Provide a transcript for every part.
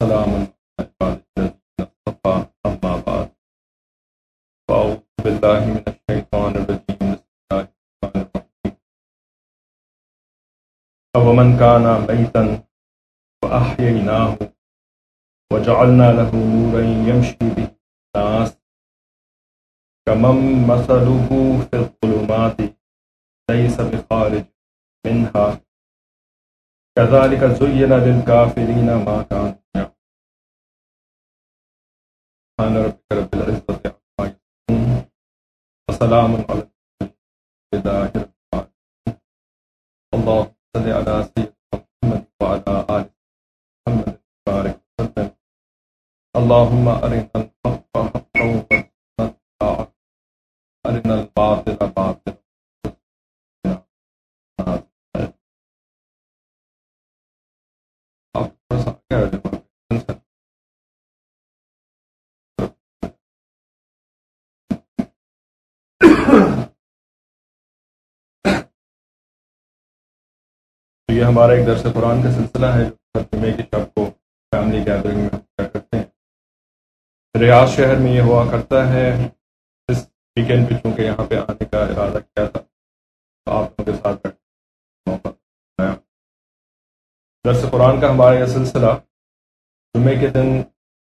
وسلام على الذين اصطفى أما بعد فأعوذ بالله من الشيطان الرجيم بسم الله الرحمن الرحيم أومن كان ميتا فأحييناه وجعلنا له نورا يمشي به الناس كمن مثله في الظلمات ليس بخارج منها كذلك زين للكافرين ما كانوا يعملون سبحان ربك رب العزة عما يصفون وسلام على المرسلين والحمد لله رب العالمين اللهم صل على سيدنا محمد وعلى آل محمد وبارك وسلم اللهم أرنا الحق حقا وارزقنا اتباعه أرنا الباطل باطلا یہ ہمارا ایک درس قرآن کا سلسلہ ہے جو ہر جمعے کی شب کو فیملی گیدرنگ میں ہم کیا کرتے ہیں۔ ریاض شہر میں یہ ہوا کرتا ہے۔ اس ویکینڈ پہ چونکہ یہاں پہ آنے کا ارادہ کیا تھا تو آپ لوگوں کے ساتھ موقع آیا۔ درس قرآن کا ہمارا یہ سلسلہ جمعے کے دن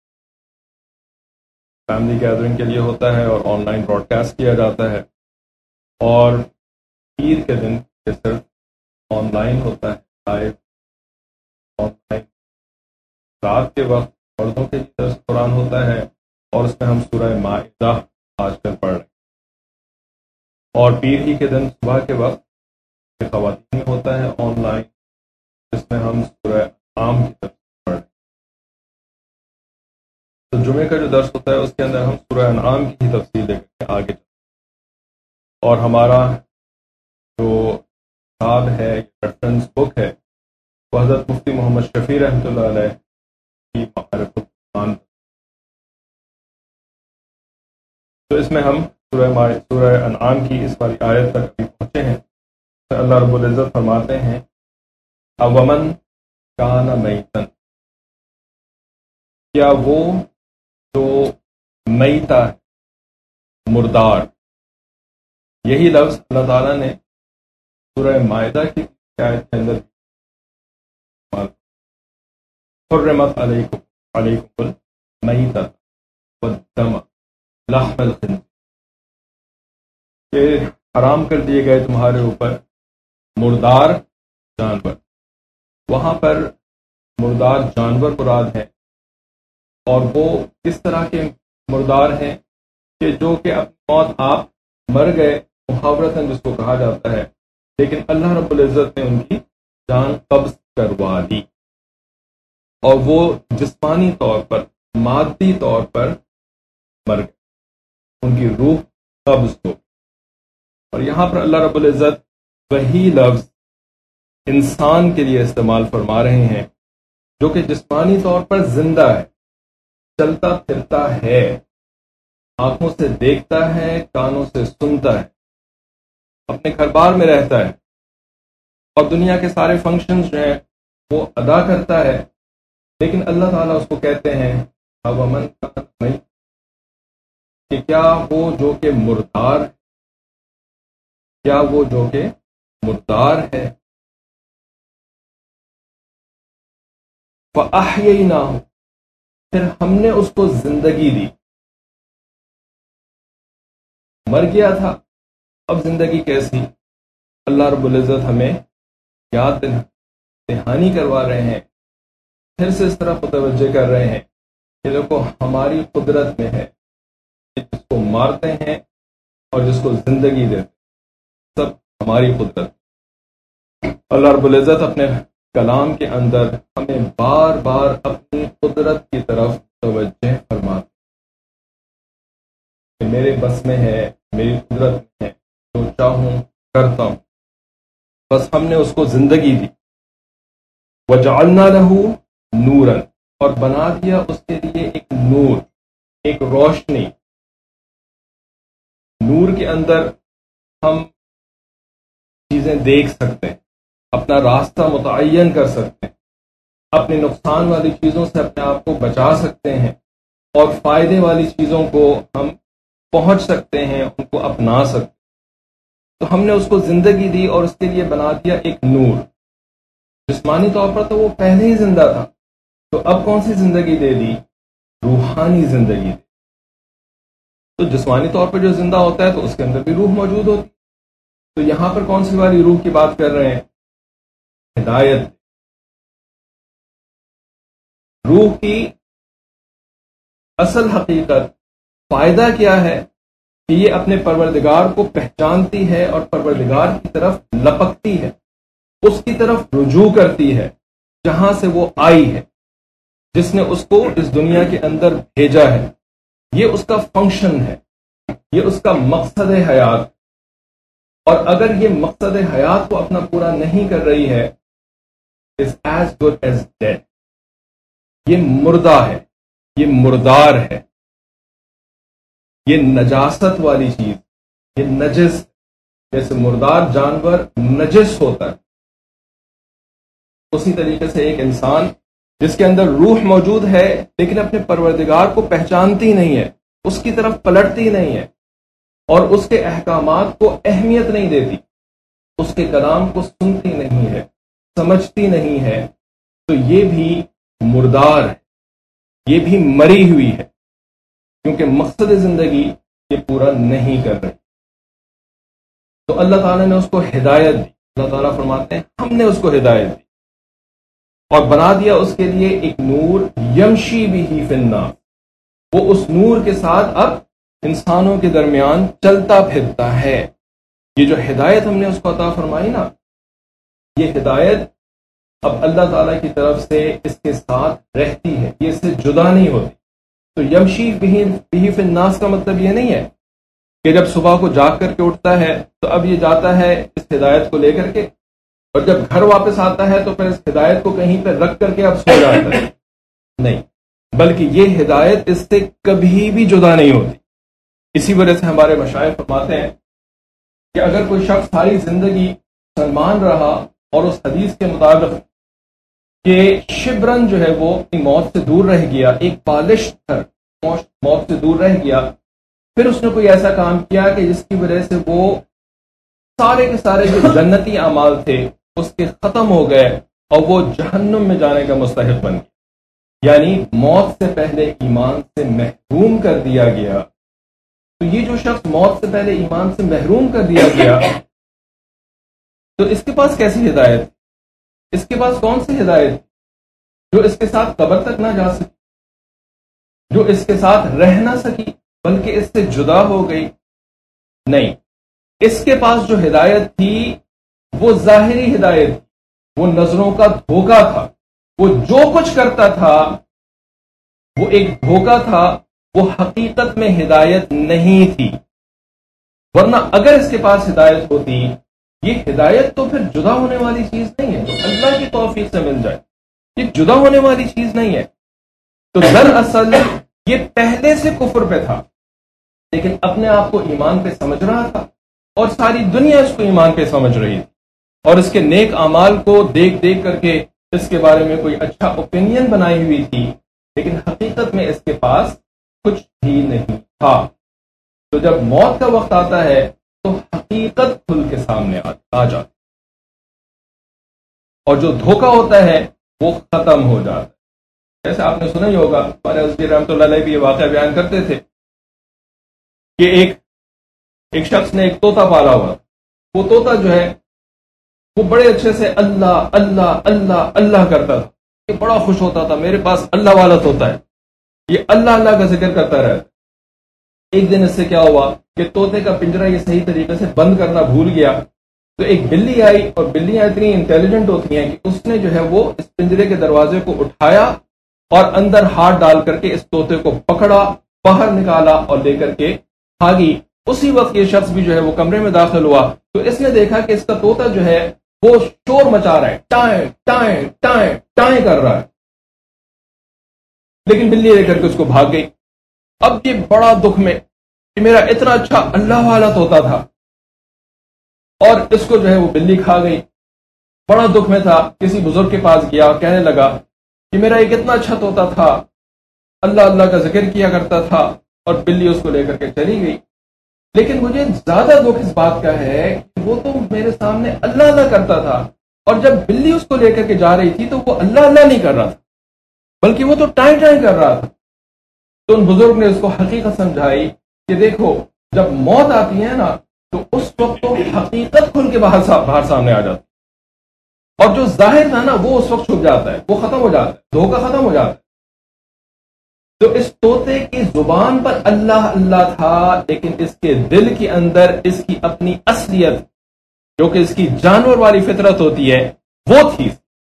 فیملی گیدرنگ کے لیے ہوتا ہے اور آن لائن براڈ کاسٹ کیا جاتا ہے، اور پیر کے دن یہ صرف آن لائن ہوتا ہے، لائیو آن لائن۔ رات کے وقت مردوں کے لیے درس قرآن ہوتا ہے اور اس میں ہم سورہ مائدہ آج کل پڑھ رہے ہیں، اور پیر ہی کے دن صبح کے وقت خواتین میں ہوتا ہے آن لائن، جس میں ہم سورہ انعام کی تفسیر پڑھ رہے ہیں۔ تو جمعے کا جو درس ہوتا ہے اس کے اندر ہم سورہ انعام کی ہی تفسیر دے کر آگے چلتے ہیں، اور ہمارا جو کتاب ہے، ریفرنس بک ہے، وہ حضرت مفتی محمد شفیع رحمۃ اللہ علیہ کی معرفت القرآن۔ تو اس میں ہم سورہ انعام کی اس والی آیت تک ابھی پہنچے ہیں۔ اللہ رب العزت فرماتے ہیں اومن کان میتن، کیا وہ جو میتا ہے، مردار۔ یہی لفظ اللہ تعالیٰ نے سورہ مائدہ کی آیت کے اندر حرمت علیکم المیتۃ والدم لحم الخنزیر، کہ حرام کر دیے گئے تمہارے اوپر مردار جانور۔ وہاں پر مردار جانور مراد ہے، اور وہ کس طرح کے مردار ہیں کہ جو کہ اپنی موت آپ مر گئے، محاورتاً جس کو کہا جاتا ہے، لیکن اللہ رب العزت نے ان کی جان قبض کروا لی، اور وہ جسمانی طور پر، مادی طور پر مر گئے، ان کی روح قبض ہو۔ اور یہاں پر اللہ رب العزت وہی لفظ انسان کے لیے استعمال فرما رہے ہیں جو کہ جسمانی طور پر زندہ ہے، چلتا پھرتا ہے، آنکھوں سے دیکھتا ہے، کانوں سے سنتا ہے، اپنے گھر بار میں رہتا ہے، اور دنیا کے سارے فنکشنز جو ہیں وہ ادا کرتا ہے، لیکن اللہ تعالیٰ اس کو کہتے ہیں اومن کان میت، کہ کیا وہ جو کہ مردار، کیا وہ جو کہ مردار ہے۔ فَأَحْيَيْنَاهُ، پھر ہم نے اس کو زندگی دی۔ مر گیا تھا، اب زندگی کیسی؟ اللہ رب العزت ہمیں یاد دہانی کروا رہے ہیں، پھر سے اس طرح متوجہ کر رہے ہیں کہ دیکھو ہماری قدرت میں ہے کہ جس کو مارتے ہیں اور جس کو زندگی دیتے ہیں، سب ہماری قدرت۔ اللہ رب العزت اپنے کلام کے اندر ہمیں بار بار اپنی قدرت کی طرف توجہ فرماتے کہ میرے بس میں ہے، میری قدرت میں ہے، جو چاہوں کرتا ہوں۔ بس ہم نے اس کو زندگی دی۔ وَجَعَلْنَا لَهُ نُورًا، اور بنا دیا اس کے لیے ایک نور، ایک روشنی۔ نور کے اندر ہم چیزیں دیکھ سکتے ہیں، اپنا راستہ متعین کر سکتے ہیں، اپنے نقصان والی چیزوں سے اپنے آپ کو بچا سکتے ہیں اور فائدے والی چیزوں کو ہم پہنچ سکتے ہیں، ان کو اپنا سکتے ہیں۔ تو ہم نے اس کو زندگی دی اور اس کے لیے بنا دیا ایک نور۔ جسمانی طور پر تو وہ پہلے ہی زندہ تھا، تو اب کون سی زندگی دے دی؟ روحانی زندگی دی۔ تو جسمانی طور پر جو زندہ ہوتا ہے تو اس کے اندر بھی روح موجود ہوتی۔ تو یہاں پر کون سی والی روح کی بات کر رہے ہیں؟ ہدایت۔ روح کی اصل حقیقت، فائدہ کیا ہے کہ یہ اپنے پروردگار کو پہچانتی ہے اور پروردگار کی طرف لپکتی ہے، اس کی طرف رجوع کرتی ہے جہاں سے وہ آئی ہے، جس نے اس کو اس دنیا کے اندر بھیجا ہے۔ یہ اس کا فنکشن ہے، یہ اس کا مقصد حیات۔ اور اگر یہ مقصد حیات کو اپنا پورا نہیں کر رہی ہے، is as good as dead، یہ مردہ ہے، یہ مردار ہے، یہ نجاست والی چیز، یہ نجس، جیسے مردار جانور نجس ہوتا ہے، اسی طریقے سے ایک انسان جس کے اندر روح موجود ہے لیکن اپنے پروردگار کو پہچانتی نہیں ہے، اس کی طرف پلٹتی نہیں ہے اور اس کے احکامات کو اہمیت نہیں دیتی، اس کے کلام کو سنتی نہیں ہے، سمجھتی نہیں ہے، تو یہ بھی مردار ہے، یہ بھی مری ہوئی ہے، کیونکہ مقصد زندگی یہ پورا نہیں کر رہی۔ تو اللہ تعالیٰ نے اس کو ہدایت دی۔ اللہ تعالیٰ فرماتے ہیں ہم نے اس کو ہدایت دی اور بنا دیا اس کے لیے ایک نور، یمشی بہ فی الناس، وہ اس نور کے ساتھ اب انسانوں کے درمیان چلتا پھرتا ہے۔ یہ جو ہدایت ہم نے اس کو عطا فرمائی نا، یہ ہدایت اب اللہ تعالیٰ کی طرف سے اس کے ساتھ رہتی ہے، یہ اس سے جدا نہیں ہوتی۔ تو یمشی بہ فی الناس کا مطلب یہ نہیں ہے کہ جب صبح کو جاگ کر کے اٹھتا ہے تو اب یہ جاتا ہے اس ہدایت کو لے کر کے، اور جب گھر واپس آتا ہے تو پھر اس ہدایت کو کہیں پہ رکھ کر کے اب سو جاتا ہے، نہیں، بلکہ یہ ہدایت اس سے کبھی بھی جدا نہیں ہوتی۔ اسی وجہ سے ہمارے مشائخ فرماتے ہیں کہ اگر کوئی شخص ساری زندگی مسلمان رہا اور اس حدیث کے مطابق کہ شبرن جو ہے وہ اپنی موت سے دور رہ گیا، ایک پالش کر موت سے دور رہ گیا، پھر اس نے کوئی ایسا کام کیا کہ جس کی وجہ سے وہ سارے کے سارے جو جنتی اعمال تھے اس کے ختم ہو گئے اور وہ جہنم میں جانے کا مستحق بن گیا، یعنی موت سے پہلے ایمان سے محروم کر دیا گیا۔ تو یہ جو شخص موت سے پہلے ایمان سے محروم کر دیا گیا، تو اس کے پاس کیسی ہدایت؟ اس کے پاس کون سی ہدایت جو اس کے ساتھ قبر تک نہ جا سکی، جو اس کے ساتھ رہ نہ سکی بلکہ اس سے جدا ہو گئی؟ نہیں، اس کے پاس جو ہدایت تھی وہ ظاہری ہدایت تھی، وہ نظروں کا دھوکہ تھا، وہ جو کچھ کرتا تھا وہ ایک دھوکہ تھا، وہ حقیقت میں ہدایت نہیں تھی۔ ورنہ اگر اس کے پاس ہدایت ہوتی، یہ ہدایت تو پھر جدا ہونے والی چیز نہیں ہے، جو اللہ کی توفیق سے مل جائے، یہ جدا ہونے والی چیز نہیں ہے۔ تو دراصل یہ پہلے سے کفر پہ تھا لیکن اپنے آپ کو ایمان پہ سمجھ رہا تھا، اور ساری دنیا اس کو ایمان پہ سمجھ رہی تھی، اور اس کے نیک اعمال کو دیکھ دیکھ کر کے اس کے بارے میں کوئی اچھا اوپینین بنائی ہوئی تھی، لیکن حقیقت میں اس کے پاس کچھ بھی نہیں تھا۔ تو جب موت کا وقت آتا ہے تو حقیقت کھل کے سامنے آ جاتی، اور جو دھوکہ ہوتا ہے وہ ختم ہو جاتا ہے۔ جیسے آپ نے سنا ہی ہوگا، ہمارے حضرت رحمۃ اللہ علیہ بھی یہ واقعہ بیان کرتے تھے کہ ایک شخص نے ایک طوطا پالا ہوا، وہ طوطا جو ہے وہ بڑے اچھے سے اللہ اللہ اللہ اللہ کرتا تھا، یہ بڑا خوش ہوتا تھا، میرے پاس اللہ والا طوطا ہے، یہ اللہ اللہ کا ذکر کرتا رہتا۔ ایک دن اس سے کیا ہوا کہ طوطے کا پنجرہ یہ صحیح طریقے سے بند کرنا بھول گیا، تو ایک بلی آئی، اور بلیاں اتنی انٹیلیجنٹ ہوتی ہیں کہ اس نے جو ہے وہ اس پنجرے کے دروازے کو اٹھایا اور اندر ہاتھ ڈال کر کے اس طوطے کو پکڑا، باہر نکالا اور لے کر کے بھاگی۔ اسی وقت یہ شخص بھی جو ہے وہ کمرے میں داخل ہوا تو اس نے دیکھا کہ اس کا طوطا جو ہے وہ شور مچا رہا ہے، ٹائیں ٹائیں ٹائیں ٹائیں کر رہا ہے، لیکن بلی لے کر کے اس کو بھاگ گئی۔ اب یہ بڑا دکھ میں کہ میرا اتنا اچھا اللہ والا طوطا تھا اور اس کو جو ہے وہ بلی کھا گئی، بڑا دکھ میں تھا، کسی بزرگ کے پاس گیا، کہنے لگا کہ میرا ایک اتنا اچھا طوطا تھا، اللہ اللہ کا ذکر کیا کرتا تھا، اور بلی اس کو لے کر کے چلی گئی. لیکن مجھے زیادہ دکھ اس بات کا ہے کہ وہ تو میرے سامنے اللہ اللہ کرتا تھا، اور جب بلی اس کو لے کر کے جا رہی تھی تو وہ اللہ اللہ نہیں کر رہا تھا، بلکہ وہ تو ٹائیں ٹائیں کر رہا تھا. تو ان بزرگ نے اس کو حقیقت سمجھائی کہ دیکھو جب موت آتی ہے نا تو اس وقت تو حقیقت کھل کے باہر سامنے آ جاتی، اور جو ظاہر تھا نا وہ اس وقت چھپ جاتا ہے، وہ ختم ہو جاتا ہے، دھوکہ ختم ہو جاتا ہے. تو اس طوطے کی زبان پر اللہ اللہ تھا، لیکن اس کے دل کے اندر اس کی اپنی اصلیت جو کہ اس کی جانور والی فطرت ہوتی ہے وہ تھی.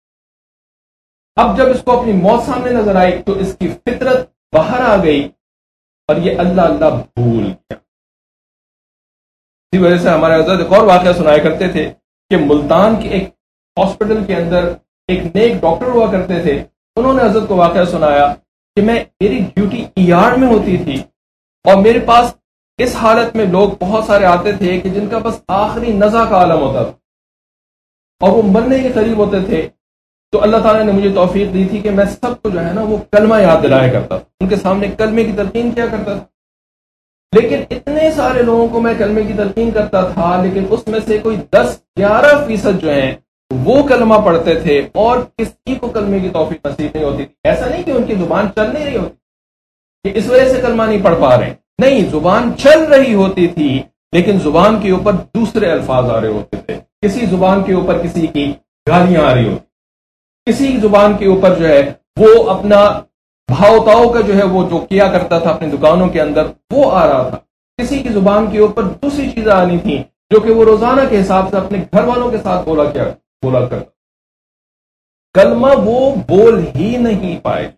اب جب اس کو اپنی موت سامنے نظر آئی تو اس کی فطرت باہر آ گئی اور یہ اللہ اللہ بھول گیا. اسی وجہ سے ہمارے حضرت ایک اور واقعہ سنایا کرتے تھے کہ ملتان کے ایک ہاسپٹل کے اندر ایک نیک ڈاکٹر ہوا کرتے تھے. انہوں نے حضرت کو واقعہ سنایا کہ میری ڈیوٹی ER میں ہوتی تھی، اور میرے پاس اس حالت میں لوگ بہت سارے آتے تھے کہ جن کا بس آخری نزع کا عالم ہوتا تھا اور وہ مرنے کے قریب ہوتے تھے. تو اللہ تعالیٰ نے مجھے توفیق دی تھی کہ میں سب کو جو ہے نا وہ کلمہ یاد دلایا کرتا تھا، ان کے سامنے کلمے کی تلقین کیا کرتا تھا. لیکن اتنے سارے لوگوں کو میں کلمے کی تلقین کرتا تھا، لیکن اس میں سے کوئی 10-11% جو ہیں وہ کلمہ پڑھتے تھے اور کسی کو کلمے کی توفیق نصیب نہیں ہوتی تھی. ایسا نہیں کہ ان کی زبان چل نہیں رہی ہوتی کہ اس وجہ سے کلمہ نہیں پڑھ پا رہے، نہیں، زبان چل رہی ہوتی تھی لیکن زبان کے اوپر دوسرے الفاظ آ رہے ہوتے تھے. کسی زبان کے اوپر کسی کی گالیاں آ رہی ہوتی، کسی زبان کے اوپر جو ہے وہ اپنا بھاؤ تاؤ کا جو ہے وہ جو کیا کرتا تھا اپنی دکانوں کے اندر وہ آ رہا تھا. کسی کی زبان کے اوپر دوسری چیزیں آنی تھیں جو کہ وہ روزانہ کے حساب سے اپنے گھر والوں کے ساتھ بولا کرتا. کلمہ وہ بول ہی نہیں پائے.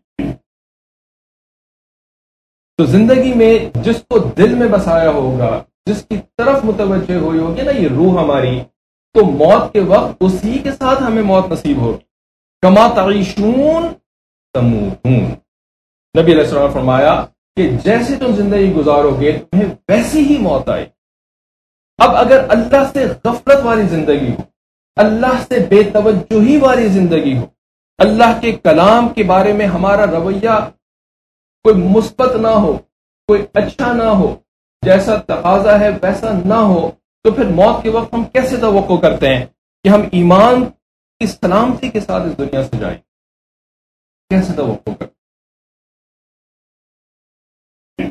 تو زندگی میں جس کو دل میں بسایا ہوگا، جس کی طرف متوجہ ہوئی ہوگی نا یہ روح ہماری، تو موت کے وقت اسی کے ساتھ ہمیں موت نصیب ہوگی. کما تعیشون تموتون. نبی علیہ السلام نے فرمایا کہ جیسے تم زندگی گزارو گے تمہیں ویسی ہی موت آئے. اب اگر اللہ سے غفلت والی زندگی ہو، اللہ سے بے توجہی والی زندگی ہو، اللہ کے کلام کے بارے میں ہمارا رویہ کوئی مثبت نہ ہو، کوئی اچھا نہ ہو، جیسا تقاضا ہے ویسا نہ ہو، تو پھر موت کے وقت ہم کیسے توقع کرتے ہیں کہ ہم ایمان کی سلامتی کے ساتھ اس دنیا سے جائیں؟ کیسے توقع کرتے ہیں؟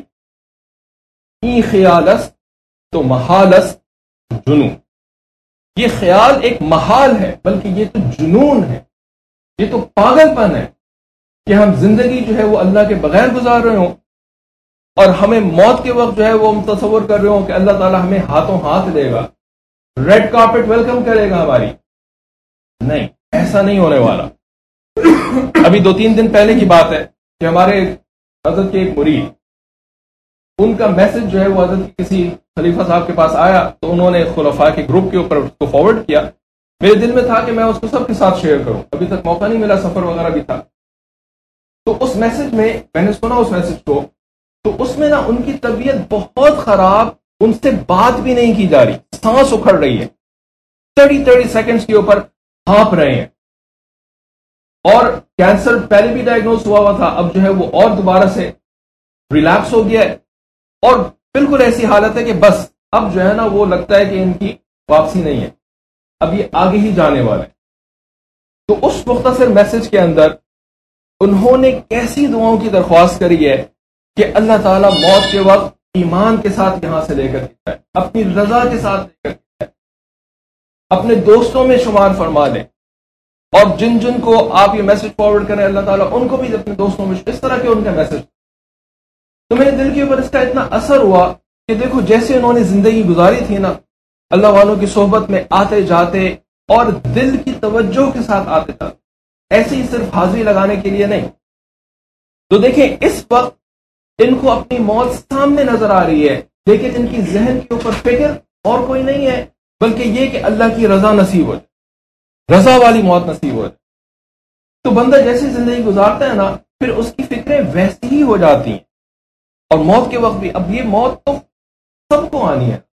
ای خیال است تو محال است جنون. یہ خیال ایک محال ہے بلکہ یہ تو جنون ہے، یہ تو پاگل پن ہے کہ ہم زندگی جو ہے وہ اللہ کے بغیر گزار رہے ہوں اور ہمیں موت کے وقت جو ہے وہ ہم تصور کر رہے ہوں کہ اللہ تعالیٰ ہمیں ہاتھوں ہاتھ لے گا، ریڈ کارپٹ ویلکم کرے گا ہماری. نہیں، ایسا نہیں ہونے والا. ابھی 2-3 دن پہلے کی بات ہے کہ ہمارے حضرت کے ایک مرید، ان کا میسج جو ہے وہ حضرت کسی خلیفہ صاحب کے پاس آیا تو انہوں نے خلفاء کے گروپ کے اوپر اس کو فارورڈ کیا. میرے دل میں تھا کہ میں اس کو سب کے ساتھ شیئر کروں، ابھی تک موقع نہیں ملا، سفر وغیرہ بھی تھا. تو اس میسج میں نے سنا اس میسج کو، تو اس میں نا ان کی طبیعت بہت خراب، ان سے بات بھی نہیں کی جا رہی، سانس اکھڑ رہی ہے، 30 سیکنڈز کے اوپر ہانپ رہے ہیں، اور کینسر پہلے بھی ڈائگنوز ہوا تھا، اب جو ہے وہ اور دوبارہ سے ریلیپس ہو گیا ہے، اور بالکل ایسی حالت ہے کہ بس اب جو ہے نا وہ لگتا ہے کہ ان کی واپسی نہیں ہے، اب یہ آگے ہی جانے والے ہیں. تو اس مختصر میسج کے اندر انہوں نے کیسی دعاؤں کی درخواست کری ہے کہ اللہ تعالیٰ موت کے وقت ایمان کے ساتھ یہاں سے لے کر کے جائے، اپنی رضا کے ساتھ لے کر کے جائے، اپنے دوستوں میں شمار فرما لیں، اور جن جن کو آپ یہ میسج فارورڈ کریں اللہ تعالیٰ ان کو بھی اپنے دوستوں میں اس طرح کے ان کا میسج. تو میرے دل کے اوپر اس کا اتنا اثر ہوا کہ دیکھو جیسے انہوں نے زندگی گزاری تھی نا اللہ والوں کی صحبت میں آتے جاتے اور دل کی توجہ کے ساتھ آتے جاتے، ایسے ہی صرف حاضری لگانے کے لیے نہیں. تو دیکھیں اس وقت ان کو اپنی موت سامنے نظر آ رہی ہے، لیکن ان کی ذہن کے اوپر فکر اور کوئی نہیں ہے بلکہ یہ کہ اللہ کی رضا نصیب ہو جائے، رضا والی موت نصیب ہو جائے. تو بندہ جیسی زندگی گزارتا ہے نا پھر اس کی فکریں ویسی ہی ہو جاتی ہیں، اور موت کے وقت بھی اب یہ موت تو سب کو آنی ہے.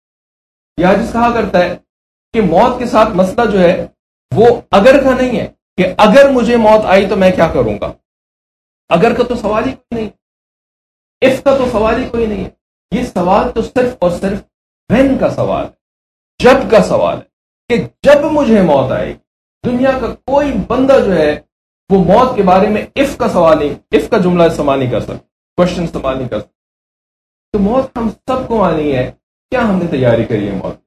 یہ حدیث کہا کرتا ہے کہ موت کے ساتھ مسئلہ جو ہے وہ اگر کا نہیں ہے کہ اگر مجھے موت آئی تو میں کیا کروں گا. اگر کا تو سوال ہی کوئی نہیں, اف کا تو سوال ہی کوئی نہیں ہے. یہ سوال تو صرف اور صرف وین کا سوال ہے, جب کا سوال ہے, کہ جب مجھے موت آئے. دنیا کا کوئی بندہ جو ہے وہ موت کے بارے میں اف کا سوال نہیں, اف کا جملہ استعمال نہیں کر سکتا, کوشچن استعمال نہیں کر سکتا. تو موت ہم سب کو آنی ہے, کیا ہم نے تیاری کری ہے موت.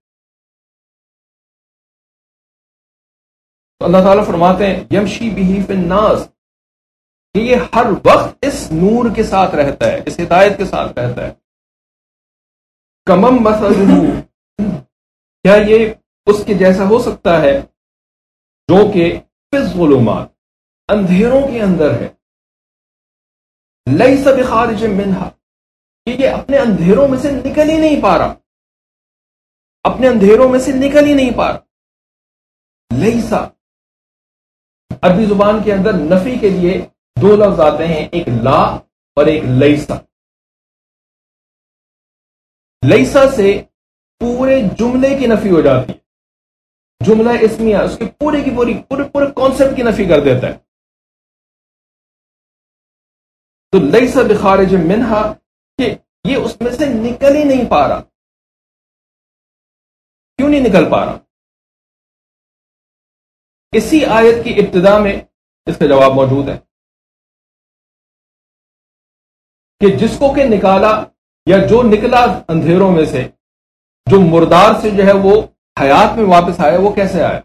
تو اللہ تعالیٰ فرماتے ہیں یمشی بہی فی الناس, کہ یہ ہر وقت اس نور کے ساتھ رہتا ہے, اس ہدایت کے ساتھ رہتا ہے. کمم مثلہ, کیا یہ اس کے جیسا ہو سکتا ہے جو کہ فی الظلمات, اندھیروں کے اندر ہے. لیس بخارج منہا, کہ یہ اپنے اندھیروں میں سے نکل ہی نہیں پا رہا, اپنے اندھیروں میں سے نکل ہی نہیں پا رہا. لیسا, عربی زبان کے اندر نفی کے لیے دو لفظ آتے ہیں, ایک لا اور ایک لیسا. لیسا سے پورے جملے کی نفی ہو جاتی ہے, جملہ اسمیہ اس کی پورے پورے کانسیپٹ کی نفی کر دیتا ہے. تو لیسا بخارج منہا, کہ یہ اس میں سے نکل ہی نہیں پا رہا. کیوں نہیں نکل پا رہا؟ اسی آیت کی ابتدا میں اس کا جواب موجود ہے, کہ جس کو کہ نکالا یا جو نکلا اندھیروں میں سے, جو مردار سے جو ہے وہ حیات میں واپس آیا, وہ کیسے آیا؟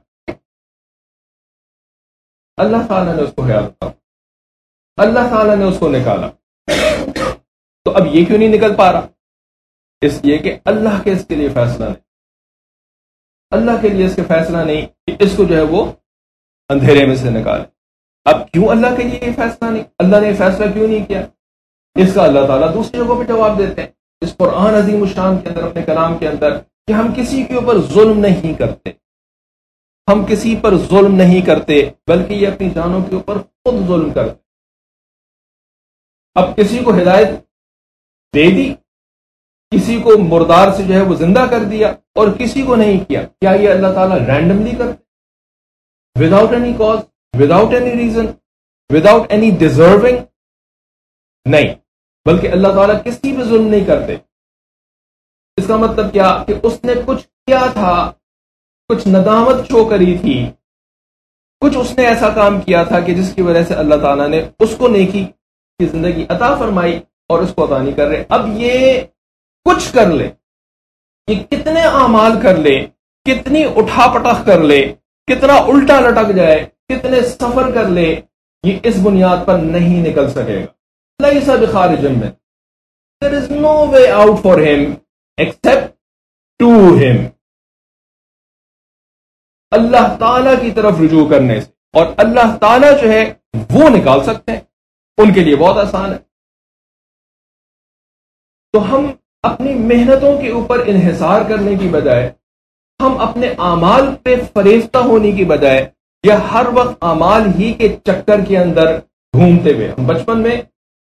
اللہ تعالیٰ نے اس کو حیات دیا, اللہ تعالیٰ نے اس کو نکالا. تو اب یہ کیوں نہیں نکل پا رہا؟ اس لیے کہ اللہ کے اس کے لیے فیصلہ نہیں, اللہ کے لیے اس کے فیصلہ نہیں کہ اس کو جو ہے وہ اندھیرے میں سے نکالے. اب کیوں اللہ کے لیے یہ فیصلہ نہیں, اللہ نے یہ فیصلہ کیوں نہیں کیا؟ اس کا اللہ تعالیٰ دوسری جگہوں پہ جواب دیتے ہیں, اس قرآن عظیم الشان کے اندر, اپنے کلام کے اندر, کہ ہم کسی کے اوپر ظلم نہیں کرتے, ہم کسی پر ظلم نہیں کرتے, بلکہ یہ اپنی جانوں کے اوپر خود ظلم کرتے. اب کسی کو ہدایت دے دی, کسی کو مردار سے جو ہے وہ زندہ کر دیا, اور کسی کو نہیں کیا. کیا یہ اللہ تعالیٰ رینڈملی کرتے, without any cause, without any reason, without any deserving? نہیں, بلکہ اللہ تعالیٰ کسی پہ ظلم نہیں کرتے. اس کا مطلب کیا کہ اس نے کچھ کیا تھا, کچھ ندامت شو کری تھی, کچھ اس نے ایسا کام کیا تھا کہ جس کی وجہ سے اللہ تعالیٰ نے اس کو نیکی کی زندگی عطا فرمائی اور اس کو عطا نہیں کر رہے. اب یہ کچھ کر لے, یہ کتنے اعمال کر لے, کتنی اٹھا پٹخ کر لے, کتنا الٹا لٹک جائے, کتنے سفر کر لے, یہ اس بنیاد پر نہیں نکل سکے گا. لیس بخارج منہ, there is no way out for him except to him. اللہ تعالیٰ کی طرف رجوع کرنے سے, اور اللہ تعالیٰ جو ہے وہ نکال سکتے ہیں, ان کے لیے بہت آسان ہے. تو ہم اپنی محنتوں کے اوپر انحصار کرنے کی بجائے, ہم اپنے اعمال پہ فریفتہ ہونے کی بجائے, یا ہر وقت اعمال ہی کے چکر کے اندر گھومتے ہوئے, ہم بچپن میں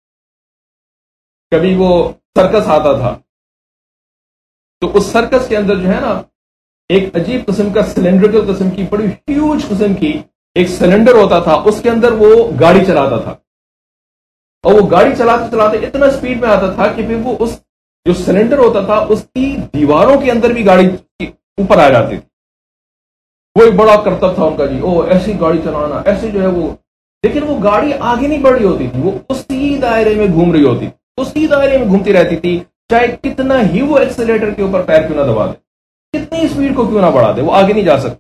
کبھی وہ سرکس آتا تھا, تو اس سرکس کے اندر جو ہے نا ایک عجیب قسم کا سلینڈریکل قسم کی بڑی ہیوج قسم کی ایک سلنڈر ہوتا تھا, اس کے اندر وہ گاڑی چلاتا تھا, اور وہ گاڑی چلاتے چلاتے اتنا سپیڈ میں آتا تھا کہ پھر وہ اس جو سلنڈر ہوتا تھا اس کی دیواروں کے اندر بھی گاڑی اوپر آ جاتی تھی. وہ ایک بڑا کرتب تھا ان کا, جی او ایسی گاڑی چلانا, ایسے جو ہے وہ, لیکن وہ گاڑی آگے نہیں بڑھ رہی ہوتی تھی, وہ اسی دائرے میں گھوم رہی ہوتی تھی, اسی دائرے میں گھومتی رہتی تھی, چاہے کتنا ہی وہ ایکسیلیٹر کے اوپر پیر کیوں نہ دبا دے, کتنی اسپیڈ کو کیوں نہ بڑھا دے, وہ آگے نہیں جا سکتی.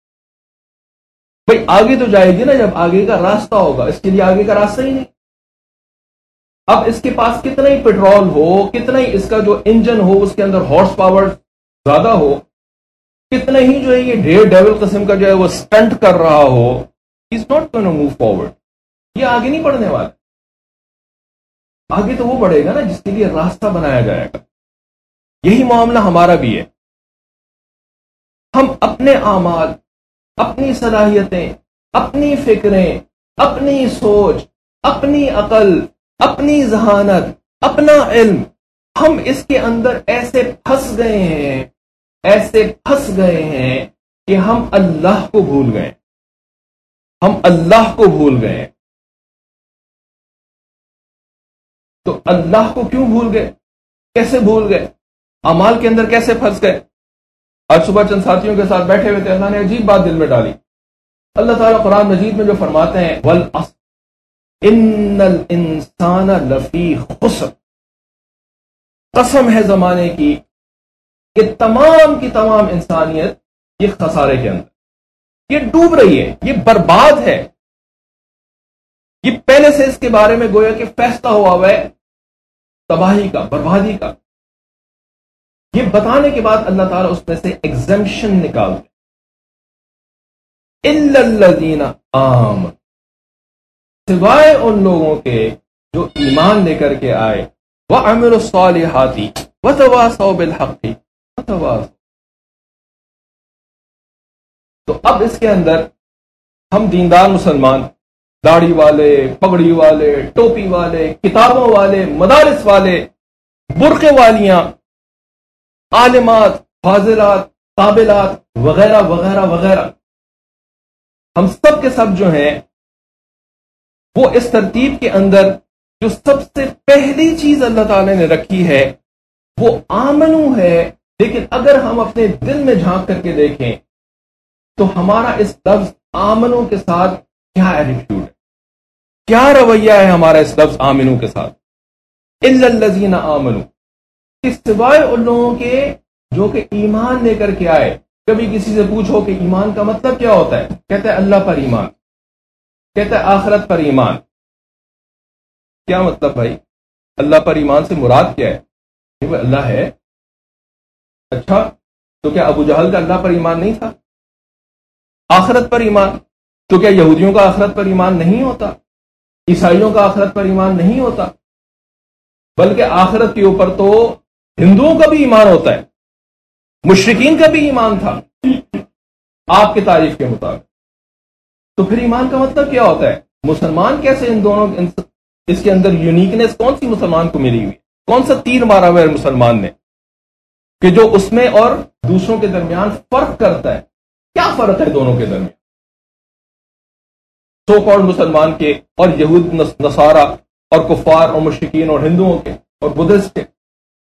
بھائی آگے تو جائے گی نا جب آگے کا راستہ ہوگا, اس کے لیے آگے کا راستہ ہی نہیں. اب اس کے پاس کتنا ہی پیٹرول ہو, کتنا ہی اس کا جو انجن ہو اس کے اندر ہارس پاور زیادہ ہو, کتنا ہی جو ہے یہ ڈیر ڈیول قسم کا جو ہے وہ اسٹنٹ کر رہا ہو, he is not going to move forward. یہ آگے نہیں بڑھنے والا. آگے تو وہ بڑھے گا نا جس کے لیے راستہ بنایا جائے گا. یہی معاملہ ہمارا بھی ہے. ہم اپنے اعمال, اپنی صلاحیتیں, اپنی فکریں, اپنی سوچ, اپنی عقل, اپنی ذہانت, اپنا علم, ہم اس کے اندر ایسے پھنس گئے ہیں, ایسے پھنس گئے ہیں کہ ہم اللہ کو بھول گئے. ہم اللہ کو بھول گئے ہیں. تو اللہ کو کیوں بھول گئے؟ کیسے بھول گئے؟ اعمال کے اندر کیسے پھنس گئے؟ آج صبح چند ساتھیوں کے ساتھ بیٹھے ہوئے تھے، اللہ نے عجیب بات دل میں ڈالی. اللہ تعالیٰ قرآن مجید میں جو فرماتے ہیں وَالْعَصْرِ إِنَّ الْإِنسَانَ لَفِي خُسْرٍ، قسم ہے زمانے کی کہ تمام کی تمام انسانیت یہ خسارے کے اندر، یہ ڈوب رہی ہے، یہ برباد ہے. یہ پہلے سے اس کے بارے میں گویا کہ فیصلہ ہوا ہے تباہی کا، بربادی کا. یہ بتانے کے بعد اللہ تعالیٰ اس میں سے ایگزمپشن نکالتے اِلَّا الَّذِينَ آمَنُوا، سوائے ان لوگوں کے جو ایمان لے کر کے آئے، وَعَمِلُوا الصَّالِحَاتِ وَتَوَاصَوْا بِالْحَقِّ وَتَوَاصَوْا. تو اب اس کے اندر ہم دیندار مسلمان، داڑھی والے، پگڑی والے، ٹوپی والے، کتابوں والے، مدارس والے، برقع والیاں، عالمات، فاضلات، قابلات وغیرہ وغیرہ وغیرہ، ہم سب کے سب جو ہیں وہ اس ترتیب کے اندر جو سب سے پہلی چیز اللہ تعالی نے رکھی ہے وہ آمنو ہے. لیکن اگر ہم اپنے دل میں جھانک کر کے دیکھیں تو ہمارا اس لفظ آمنو کے ساتھ کیا ایٹیٹیوڈ ہے، کیا رویہ ہے ہمارا اس لفظ آمنو کے ساتھ. اِلَّا الَّذِينَ آمَنُوا، کہ سوائے ان لوگوں کے جو کہ ایمان لے کر کے آئے. کبھی کسی سے پوچھو کہ ایمان کا مطلب کیا ہوتا ہے، کہتا ہے اللہ پر ایمان، کہتا ہے آخرت پر ایمان. کیا مطلب بھائی؟ اللہ پر ایمان سے مراد کیا ہے؟ کہ وہ اللہ ہے. اچھا، تو کیا ابو جہل کا اللہ پر ایمان نہیں تھا؟ آخرت پر ایمان، تو کیا یہودیوں کا آخرت پر ایمان نہیں ہوتا؟ عیسائیوں کا آخرت پر ایمان نہیں ہوتا؟ بلکہ آخرت کے اوپر تو ہندوؤں کا بھی ایمان ہوتا ہے، مشرکین کا بھی ایمان تھا آپ کی تعریف کے مطابق. تو پھر ایمان کا مطلب کیا ہوتا ہے؟ مسلمان کیسے ان دونوں اس کے اندر یونیکنیس کون سی مسلمان کو ملی ہوئی؟ کون سا تیر مارا ہوا ہے مسلمان نے کہ جو اس میں اور دوسروں کے درمیان فرق کرتا ہے؟ کیا فرق ہے دونوں کے درمیان، سو کالڈ مسلمان کے اور یہود نصارہ اور کفار اور مشرکین اور ہندوؤں کے اور بدھسٹ کے؟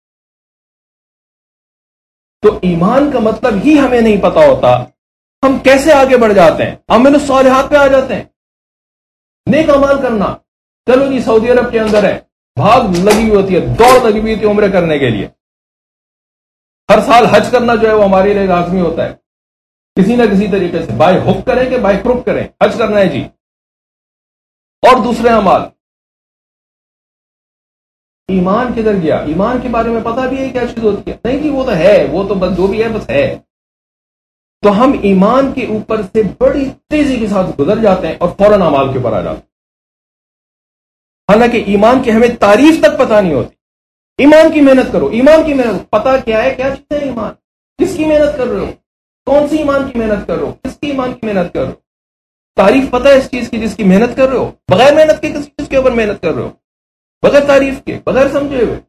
تو ایمان کا مطلب ہی ہمیں نہیں پتا ہوتا، ہم کیسے آگے بڑھ جاتے ہیں؟ عمل الصالحات پہ آ جاتے ہیں. نیک اعمال کرنا، چلو جی سعودی عرب کے اندر ہے، بھاگ لگی ہوئی ہوتی ہے، دوڑ لگی ہوئی ہوتی ہے عمرے کرنے کے لیے. ہر سال حج کرنا جو ہے وہ ہمارے لیے لازمی ہوتا ہے، کسی نہ کسی طریقے سے، بائی ہک کریں کہ بائی کروک کریں، حج کرنا ہے جی. اور دوسرے اعمال. ایمان کدھر گیا؟ ایمان کے بارے میں پتہ بھی ہے کیا چیز ہوتی ہے؟ نہیں جی وہ تو ہے، وہ تو بس جو بھی ہے بس ہے. تو ہم ایمان کے اوپر سے بڑی تیزی کے ساتھ گزر جاتے ہیں اور فوراً اعمال کے اوپر آ جاتے ہیں، حالانکہ ایمان کی ہمیں تعریف تک پتہ نہیں ہوتی. ایمان کی محنت کرو، ایمان کی محنت، پتہ کیا ہے، کیا چیز ہے ایمان، کس کی محنت کر رہے ہو، کون سی ایمان کی محنت کر رہے ہو، کس کی ایمان کی محنت کر رہے ہو. تعریف پتہ ہے اس چیز کی جس کی محنت کر رہے ہو؟ بغیر محنت کے کس چیز کے اوپر محنت کر رہے ہو؟ بغیر تعریف کے، بغیر سمجھے ہوئے.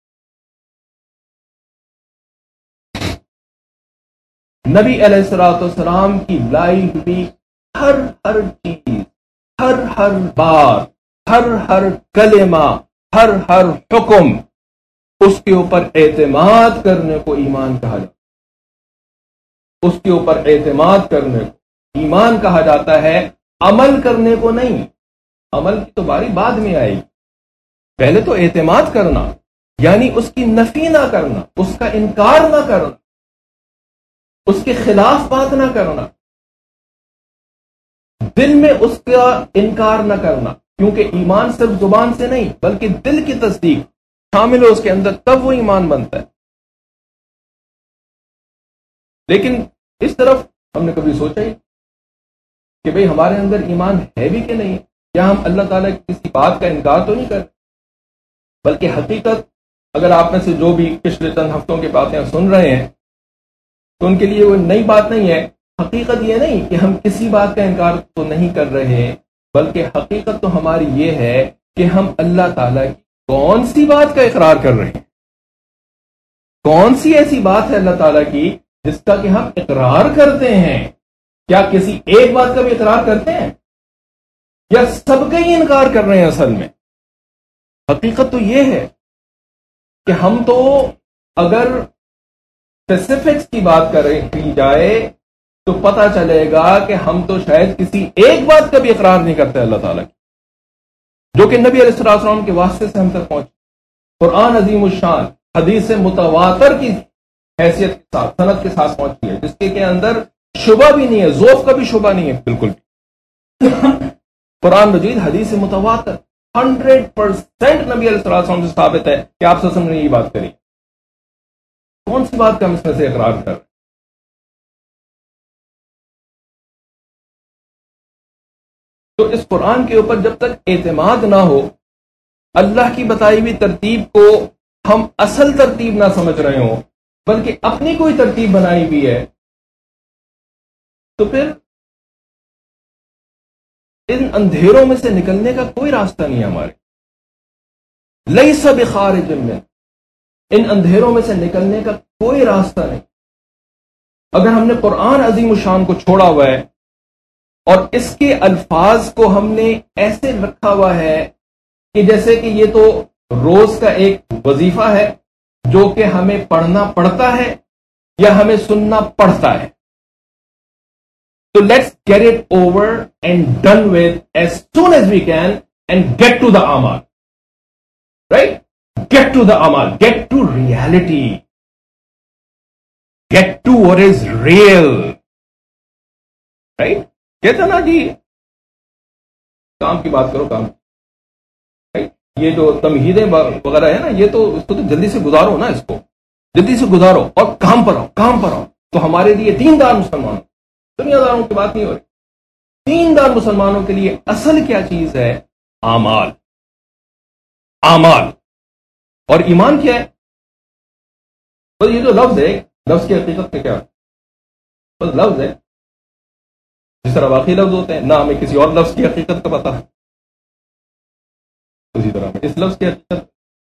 نبی علیہ الصلوۃ والسلام کی لائی ہوئی ہر چیز، ہر بات، ہر کلمہ، ہر حکم، اس کے اوپر اعتماد کرنے کو ایمان کہا جاتا ہے. اس کے اوپر اعتماد کرنے کو ایمان کہا جاتا ہے، عمل کرنے کو نہیں. عمل کی تو باری بعد میں آئے گی، پہلے تو اعتماد کرنا، یعنی اس کی نفی نہ کرنا، اس کا انکار نہ کرنا، اس کے خلاف بات نہ کرنا، دل میں اس کا انکار نہ کرنا. کیونکہ ایمان صرف زبان سے نہیں بلکہ دل کی تصدیق شامل ہو اس کے اندر، تب وہ ایمان بنتا ہے. لیکن اس طرف ہم نے کبھی سوچا ہی کہ بھئی ہمارے اندر ایمان ہے بھی کہ نہیں؟ کیا ہم اللہ تعالیٰ کی کسی بات کا انکار تو نہیں کرتے؟ بلکہ حقیقت، اگر آپ میں سے جو بھی پچھلے چند ہفتوں کی باتیں سن رہے ہیں تو ان کے لیے وہ نئی بات نہیں ہے. حقیقت یہ نہیں کہ ہم کسی بات کا انکار تو نہیں کر رہے، بلکہ حقیقت تو ہماری یہ ہے کہ ہم اللہ تعالیٰ کی کون سی بات کا اقرار کر رہے ہیں. کون سی ایسی بات ہے اللہ تعالیٰ کی جس کا کہ ہم اقرار کرتے ہیں؟ کیا کسی ایک بات کا بھی اقرار کرتے ہیں؟ یا سب کا ہی انکار کر رہے ہیں؟ اصل میں حقیقت تو یہ ہے کہ ہم تو اگر اسپیسیفکس کی بات کی جائے تو پتہ چلے گا کہ ہم تو شاید کسی ایک بات کا بھی اقرار نہیں کرتے اللہ تعالیٰ کی، جو کہ نبی علیہ السلام کے واسطے سے ہم تک پہنچی، قرآن عظیم الشان حدیث متواتر کی حیثیت کے ساتھ سند کے ساتھ پہنچی ہے، جس کے اندر شبہ بھی نہیں ہے، ذوق کا بھی شبہ نہیں ہے بالکل بھی۔ قرآن مجید حدیث متواتر 100% نبی علیہ السلام سے ثابت ہے کہ آپ صلی اللہ علیہ وسلم نے یہ بات کری۔ کون سی بات کا ہم اس میں سے اقرار کر رہے ہیں؟ تو اس قرآن کے اوپر جب تک اعتماد نہ ہو، اللہ کی بتائی ہوئی ترتیب کو ہم اصل ترتیب نہ سمجھ رہے ہوں بلکہ اپنی کوئی ترتیب بنائی ہوئی ہے، تو پھر ان اندھیروں میں سے نکلنے کا کوئی راستہ نہیں ہے ہمارے۔ لیس بخارج من، ان اندھیروں میں سے نکلنے کا کوئی راستہ نہیں۔ اگر ہم نے قرآن عظیم الشان کو چھوڑا ہوا ہے اور اس کے الفاظ کو ہم نے ایسے رکھا ہوا ہے کہ جیسے کہ یہ تو روز کا ایک وظیفہ ہے جو کہ ہمیں پڑھنا پڑتا ہے یا ہمیں سننا پڑتا ہے، تو let's get it over and done with as soon as we can and get to the عمل، رائٹ؟ گیٹ ٹو دا عمل، get to reality, get to what is real, right? کہتے نا جی کام کی بات کرو، کام، یہ جو تمہیدیں وغیرہ ہے نا، یہ تو اس کو تو جلدی سے گزارو نا، اس کو جلدی سے گزارو اور کام پر آؤ، کام پر آؤ۔ تو ہمارے لیے دیندار مسلمان، دنیا داروں کی بات نہیں ہو رہی، دیندار مسلمانوں کے لیے اصل کیا چیز ہے؟ اعمال، اعمال۔ اور ایمان کیا ہے؟ بس یہ جو لفظ ہے، لفظ کی حقیقت میں کیا ہے؟ بس لفظ ہے، جس طرح باقی لفظ ہوتے ہیں، نہ ہمیں کسی اور لفظ کی حقیقت کا پتہ ہے، اسی طرح اس لفظ کی حقیقت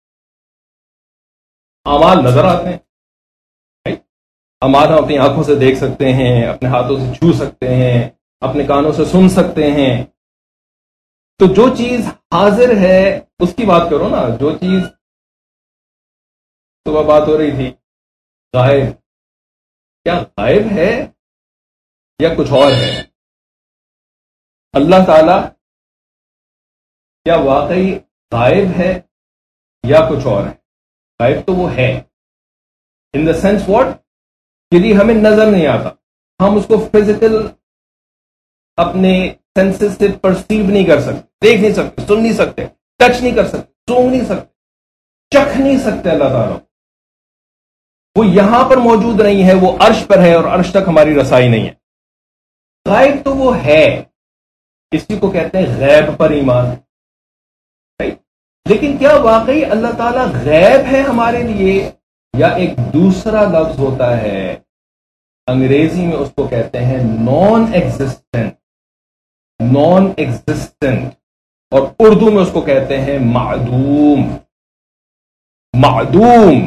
اعمال نظر آتے ہیں۔ اعمال ہم اپنی آنکھوں سے دیکھ سکتے ہیں، اپنے ہاتھوں سے چھو سکتے ہیں، اپنے کانوں سے سن سکتے ہیں۔ تو جو چیز حاضر ہے اس کی بات کرو نا، جو چیز صبح بات ہو رہی تھی غائب، کیا غائب ہے یا کچھ اور ہے؟ اللہ تعالی کیا واقعی غائب ہے یا کچھ اور ہے؟ غائب تو وہ ہے، ان دا سینس واٹ، کہ جی ہمیں نظر نہیں آتا، ہم اس کو فزیکل اپنے سینسز سے پرسیو نہیں کر سکتے، دیکھ نہیں سکتے، سن نہیں سکتے، ٹچ نہیں کر سکتے، سونگ نہیں سکتے، چکھ نہیں سکتے اللہ تعالیٰ۔ وہ یہاں پر موجود نہیں ہے، وہ عرش پر ہے اور عرش تک ہماری رسائی نہیں ہے۔ غائب تو وہ ہے، اسی کو کہتے ہیں غیب پر ایمان، لیکن کیا واقعی اللہ تعالیٰ غیب ہے ہمارے لیے، یا ایک دوسرا لفظ ہوتا ہے انگریزی میں اس کو کہتے ہیں نان ایگزسٹنٹ، نان ایگزسٹنٹ، اور اردو میں اس کو کہتے ہیں معدوم، معدوم،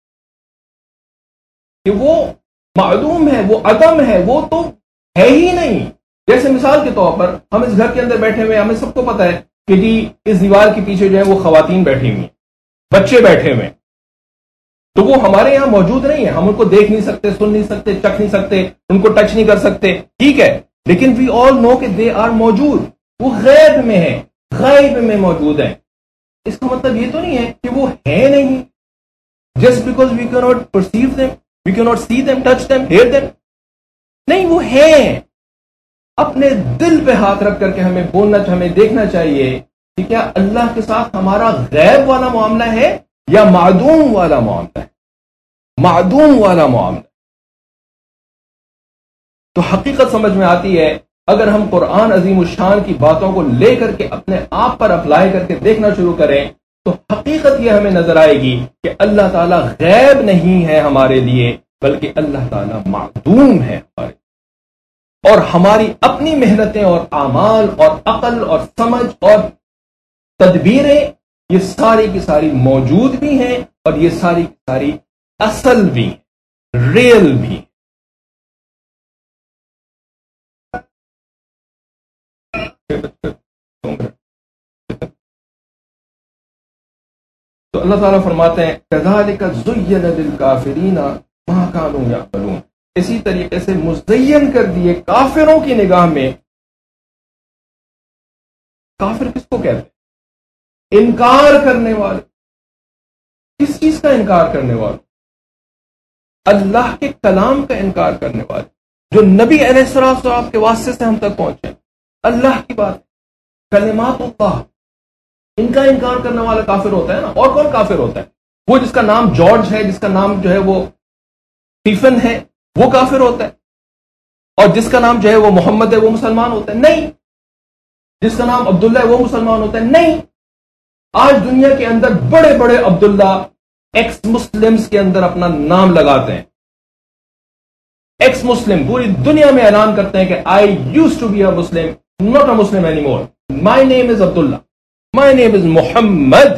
کہ وہ معدوم ہے، وہ عدم ہے، وہ تو ہے ہی نہیں۔ جیسے مثال کے طور پر ہم اس گھر کے اندر بیٹھے ہوئے، ہمیں سب کو پتا ہے کہ جی اس دیوار کے پیچھے جو ہے وہ خواتین بیٹھی ہوئی ہیں، بچے بیٹھے ہوئے ہیں، تو وہ ہمارے یہاں موجود نہیں ہے، ہم ان کو دیکھ نہیں سکتے، سن نہیں سکتے، چکھ نہیں سکتے، ان کو ٹچ نہیں کر سکتے، ٹھیک ہے، لیکن وی آل نو کہ دے آر موجود، وہ غیب میں ہے، غیب میں موجود ہیں۔ اس کا مطلب یہ تو نہیں ہے کہ وہ ہے نہیں، just because we can not perceive them, we can not see them, touch them, hear them, نہیں، وہ ہے۔ اپنے دل پہ ہاتھ رکھ کر کے ہمیں بولنا، ہمیں دیکھنا چاہیے کہ کیا اللہ کے ساتھ ہمارا غیب والا معاملہ ہے یا معدوم والا معاملہ ہے، معدوم والا معاملہ۔ تو حقیقت سمجھ میں آتی ہے اگر ہم قرآن عظیم الشان کی باتوں کو لے کر کے اپنے آپ پر اپلائی کر کے دیکھنا شروع کریں تو حقیقت یہ ہمیں نظر آئے گی کہ اللہ تعالیٰ غیب نہیں ہے ہمارے لیے، بلکہ اللہ تعالیٰ معدوم ہے ہمارے، اور ہماری اپنی محنتیں اور اعمال اور عقل اور سمجھ اور تدبیریں یہ ساری کی ساری موجود بھی ہیں اور یہ ساری کی ساری اصل بھی، ریئل بھی۔ تو اللہ تعالیٰ فرماتے ہیں كَذَلِكَ زُيِّنَ لِلْكَافِرِينَ مَا كَانُوا يَعْمَلُونَ، اسی طریقے سے مزین کر دیے کافروں کی نگاہ میں. کافر کس کو کہتے ہیں؟ انکار کرنے والے. کس چیز کا انکار کرنے والے؟ اللہ کے کلام کا انکار کرنے والے، جو نبی علیہ السلام کے واسطے سے ہم تک پہنچے. اللہ کی بات، کلمات اللہ، ان کا انکار کرنے والا کافر ہوتا ہے نا. اور کون کافر ہوتا ہے؟ وہ جس کا نام جارج ہے، جس کا نام جو ہے وہ اسٹیفن ہے، وہ کافر ہوتا ہے. اور جس کا نام جو ہے وہ محمد ہے، وہ مسلمان ہوتا ہے؟ نہیں. جس کا نام عبداللہ ہے، وہ مسلمان ہوتا ہے؟ نہیں. آج دنیا کے اندر بڑے بڑے عبداللہ ایکس مسلمز کے اندر اپنا نام لگاتے ہیں. ایکس مسلم پوری دنیا میں اعلان کرتے ہیں کہ I used to be a Muslim, not a Muslim any more, my name is Abdullah, my name is Muhammad.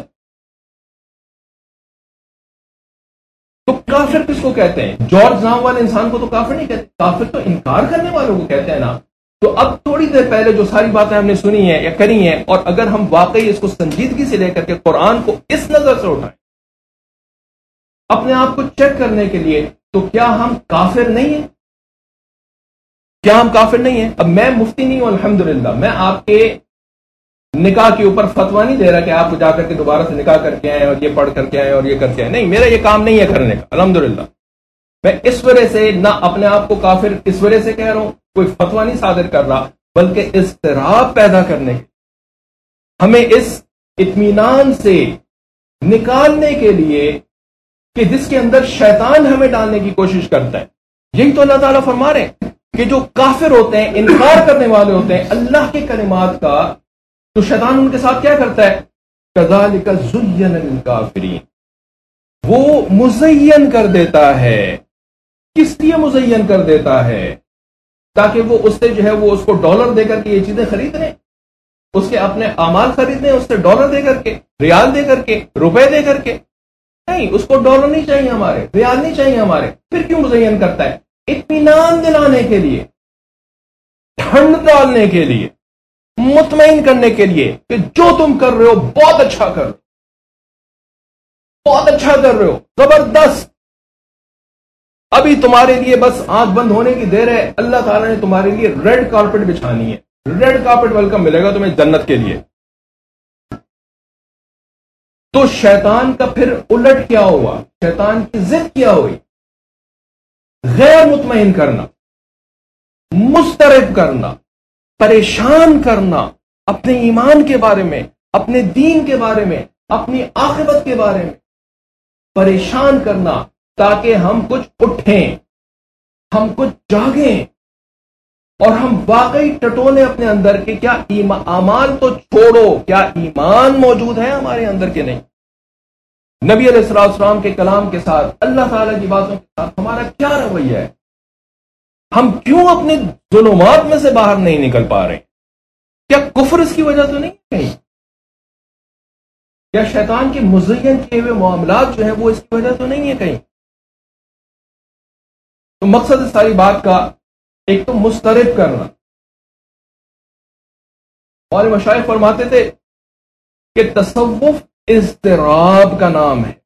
تو کافر کس کو کہتے ہیں؟ جارج نام والے انسان کو تو کافر نہیں کہتے. کافر تو انکار کرنے والوں کو کہتے ہیں نا. تو اب تھوڑی دیر پہلے جو ساری باتیں ہم نے سنی ہیں یا کری ہیں، اور اگر ہم واقعی اس کو سنجیدگی سے لے کر کے قرآن کو اس نظر سے اٹھائیں اپنے آپ کو چیک کرنے کے لیے، تو کیا ہم کافر نہیں ہیں؟ کیا ہم کافر نہیں ہیں؟ اب میں مفتی نہیں ہوں الحمدللہ، میں آپ کے نکاح کے اوپر فتویٰ نہیں دے رہا کہ آپ جا کر کے دوبارہ سے نکاح کر کے آئیں اور یہ پڑھ کر کے آئیں اور یہ کر کے آئیں. نہیں، میرا یہ کام نہیں ہے کرنے کا الحمدللہ. میں اس وجہ سے نہ اپنے آپ کو کافر اس وجہ سے کہہ رہا ہوں، کوئی فتویٰ نہیں صادر کر رہا، بلکہ اضطراب پیدا کرنے کے، ہمیں اس اطمینان سے نکالنے کے لیے کہ جس کے اندر شیطان ہمیں ڈالنے کی کوشش کرتا ہے. یہی تو اللہ تعالیٰ فرما رہے ہیں کہ جو کافر ہوتے ہیں، انکار کرنے والے ہوتے ہیں اللہ کے کلمات کا، تو شیطان ان کے ساتھ کیا کرتا ہے؟ كَذَلِكَ زُيِّنَ لِلْكَافِرِينَ، وہ مزین کر دیتا ہے. کس لیے مزین کر دیتا ہے؟ تاکہ وہ اس سے جو ہے وہ اس کو ڈالر دے کر کے یہ چیزیں خرید لیں، اس کے اپنے اعمال خرید لیں، اس سے ڈالر دے کر کے، ریال دے کر کے، روپے دے کر کے. نہیں، اس کو ڈالر نہیں چاہیے ہمارے، ریال نہیں چاہیے ہمارے. پھر کیوں مزین کرتا ہے؟ اطمینان دلانے کے لیے، ٹھنڈ ڈالنے کے لیے، مطمئن کرنے کے لیے کہ جو تم کر رہے ہو بہت اچھا کر رہے ہو، بہت اچھا کر رہے ہو، زبردست. ابھی تمہارے لیے بس آنکھ بند ہونے کی دیر ہے. اللہ تعالیٰ نے تمہارے لیے ریڈ کارپٹ بچھانی ہے، ریڈ کارپٹ ویلکم ملے گا تمہیں جنت کے لیے. تو شیطان کا پھر الٹ کیا ہوا؟ شیطان کی ضد کیا ہوئی؟ غیر مطمئن کرنا، مضطرب کرنا، پریشان کرنا، اپنے ایمان کے بارے میں، اپنے دین کے بارے میں، اپنی عاقبت کے بارے میں پریشان کرنا، تاکہ ہم کچھ اٹھیں، ہم کچھ جاگیں، اور ہم واقعی ٹٹولیں اپنے اندر کہ کیا اعمال تو چھوڑو، کیا ایمان موجود ہے ہمارے اندر کہ نہیں. نبی علیہ السلام کے کلام کے ساتھ، اللہ تعالیٰ کی باتوں کے ساتھ ہمارا کیا رویہ ہے؟ ہم کیوں اپنے ظلمات میں سے باہر نہیں نکل پا رہے؟ کیا کفر اس کی وجہ تو نہیں کہیں؟ کیا شیطان کے مزین کیے ہوئے معاملات جو ہیں وہ اس کی وجہ تو نہیں ہے کہیں؟ تو مقصد اس ساری بات کا ایک تو مسترب کرنا. ہمارے مشائخ فرماتے تھے کہ تصوف اضطراب کا نام ہے.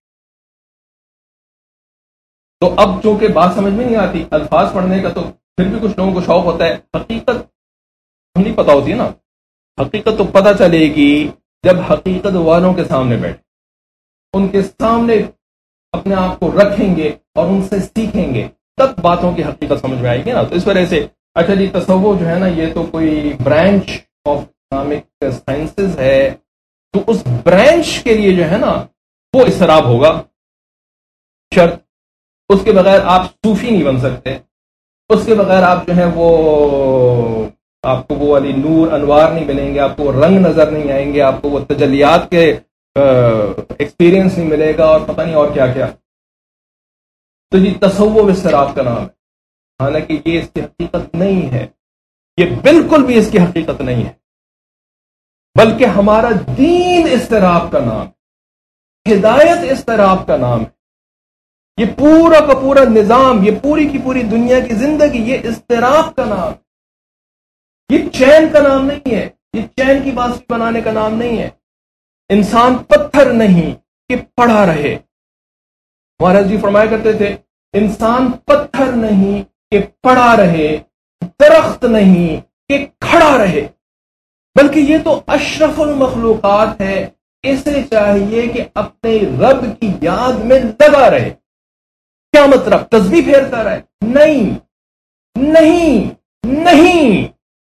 تو اب چونکہ بات سمجھ میں نہیں آتی الفاظ پڑھنے کا، تو پھر بھی کچھ لوگوں کو شوق ہوتا ہے. حقیقت نہیں پتا ہوتی ہے نا. حقیقت تو پتہ چلے گی جب حقیقت والوں کے سامنے بیٹھے، ان کے سامنے اپنے آپ کو رکھیں گے اور ان سے سیکھیں گے، تب باتوں کی حقیقت سمجھ میں آئے گی نا. تو اس وجہ سے اچھا جی تصوف جو ہے نا یہ تو کوئی برانچ آف اسلامک سائنسز ہے، تو اس برانچ کے لیے جو ہے نا وہ اضطراب ہوگا. شرط اس کے بغیر آپ صوفی نہیں بن سکتے، اس کے بغیر آپ جو ہے وہ آپ کو وہ والی نور انوار نہیں ملیں گے، آپ کو وہ رنگ نظر نہیں آئیں گے، آپ کو وہ تجلیات کے ایکسپیرینس نہیں ملے گا، اور پتہ نہیں اور کیا کیا. تو یہ تصوف اضطراب کا نام ہے، حالانکہ یہ اس کی حقیقت نہیں ہے، یہ بالکل بھی اس کی حقیقت نہیں ہے، بلکہ ہمارا دین اضطراب کا نام ہے، ہدایت اضطراب کا نام ہے. یہ پورا کا پورا نظام، یہ پوری کی پوری دنیا کی زندگی، یہ اضطراب کا نام ہے، یہ چین کا نام نہیں ہے. یہ چین کی بانسری بنانے کا نام نہیں ہے. انسان پتھر نہیں کہ پڑا رہے. مہاراج جی فرمایا کرتے تھے انسان پتھر نہیں کہ پڑا رہے، درخت نہیں کہ کھڑا رہے، بلکہ یہ تو اشرف المخلوقات ہے. اسے چاہیے کہ اپنے رب کی یاد میں لگا رہے. کیا مطلب؟ تسبیح پھیرتا رہے؟ نہیں نہیں نہیں،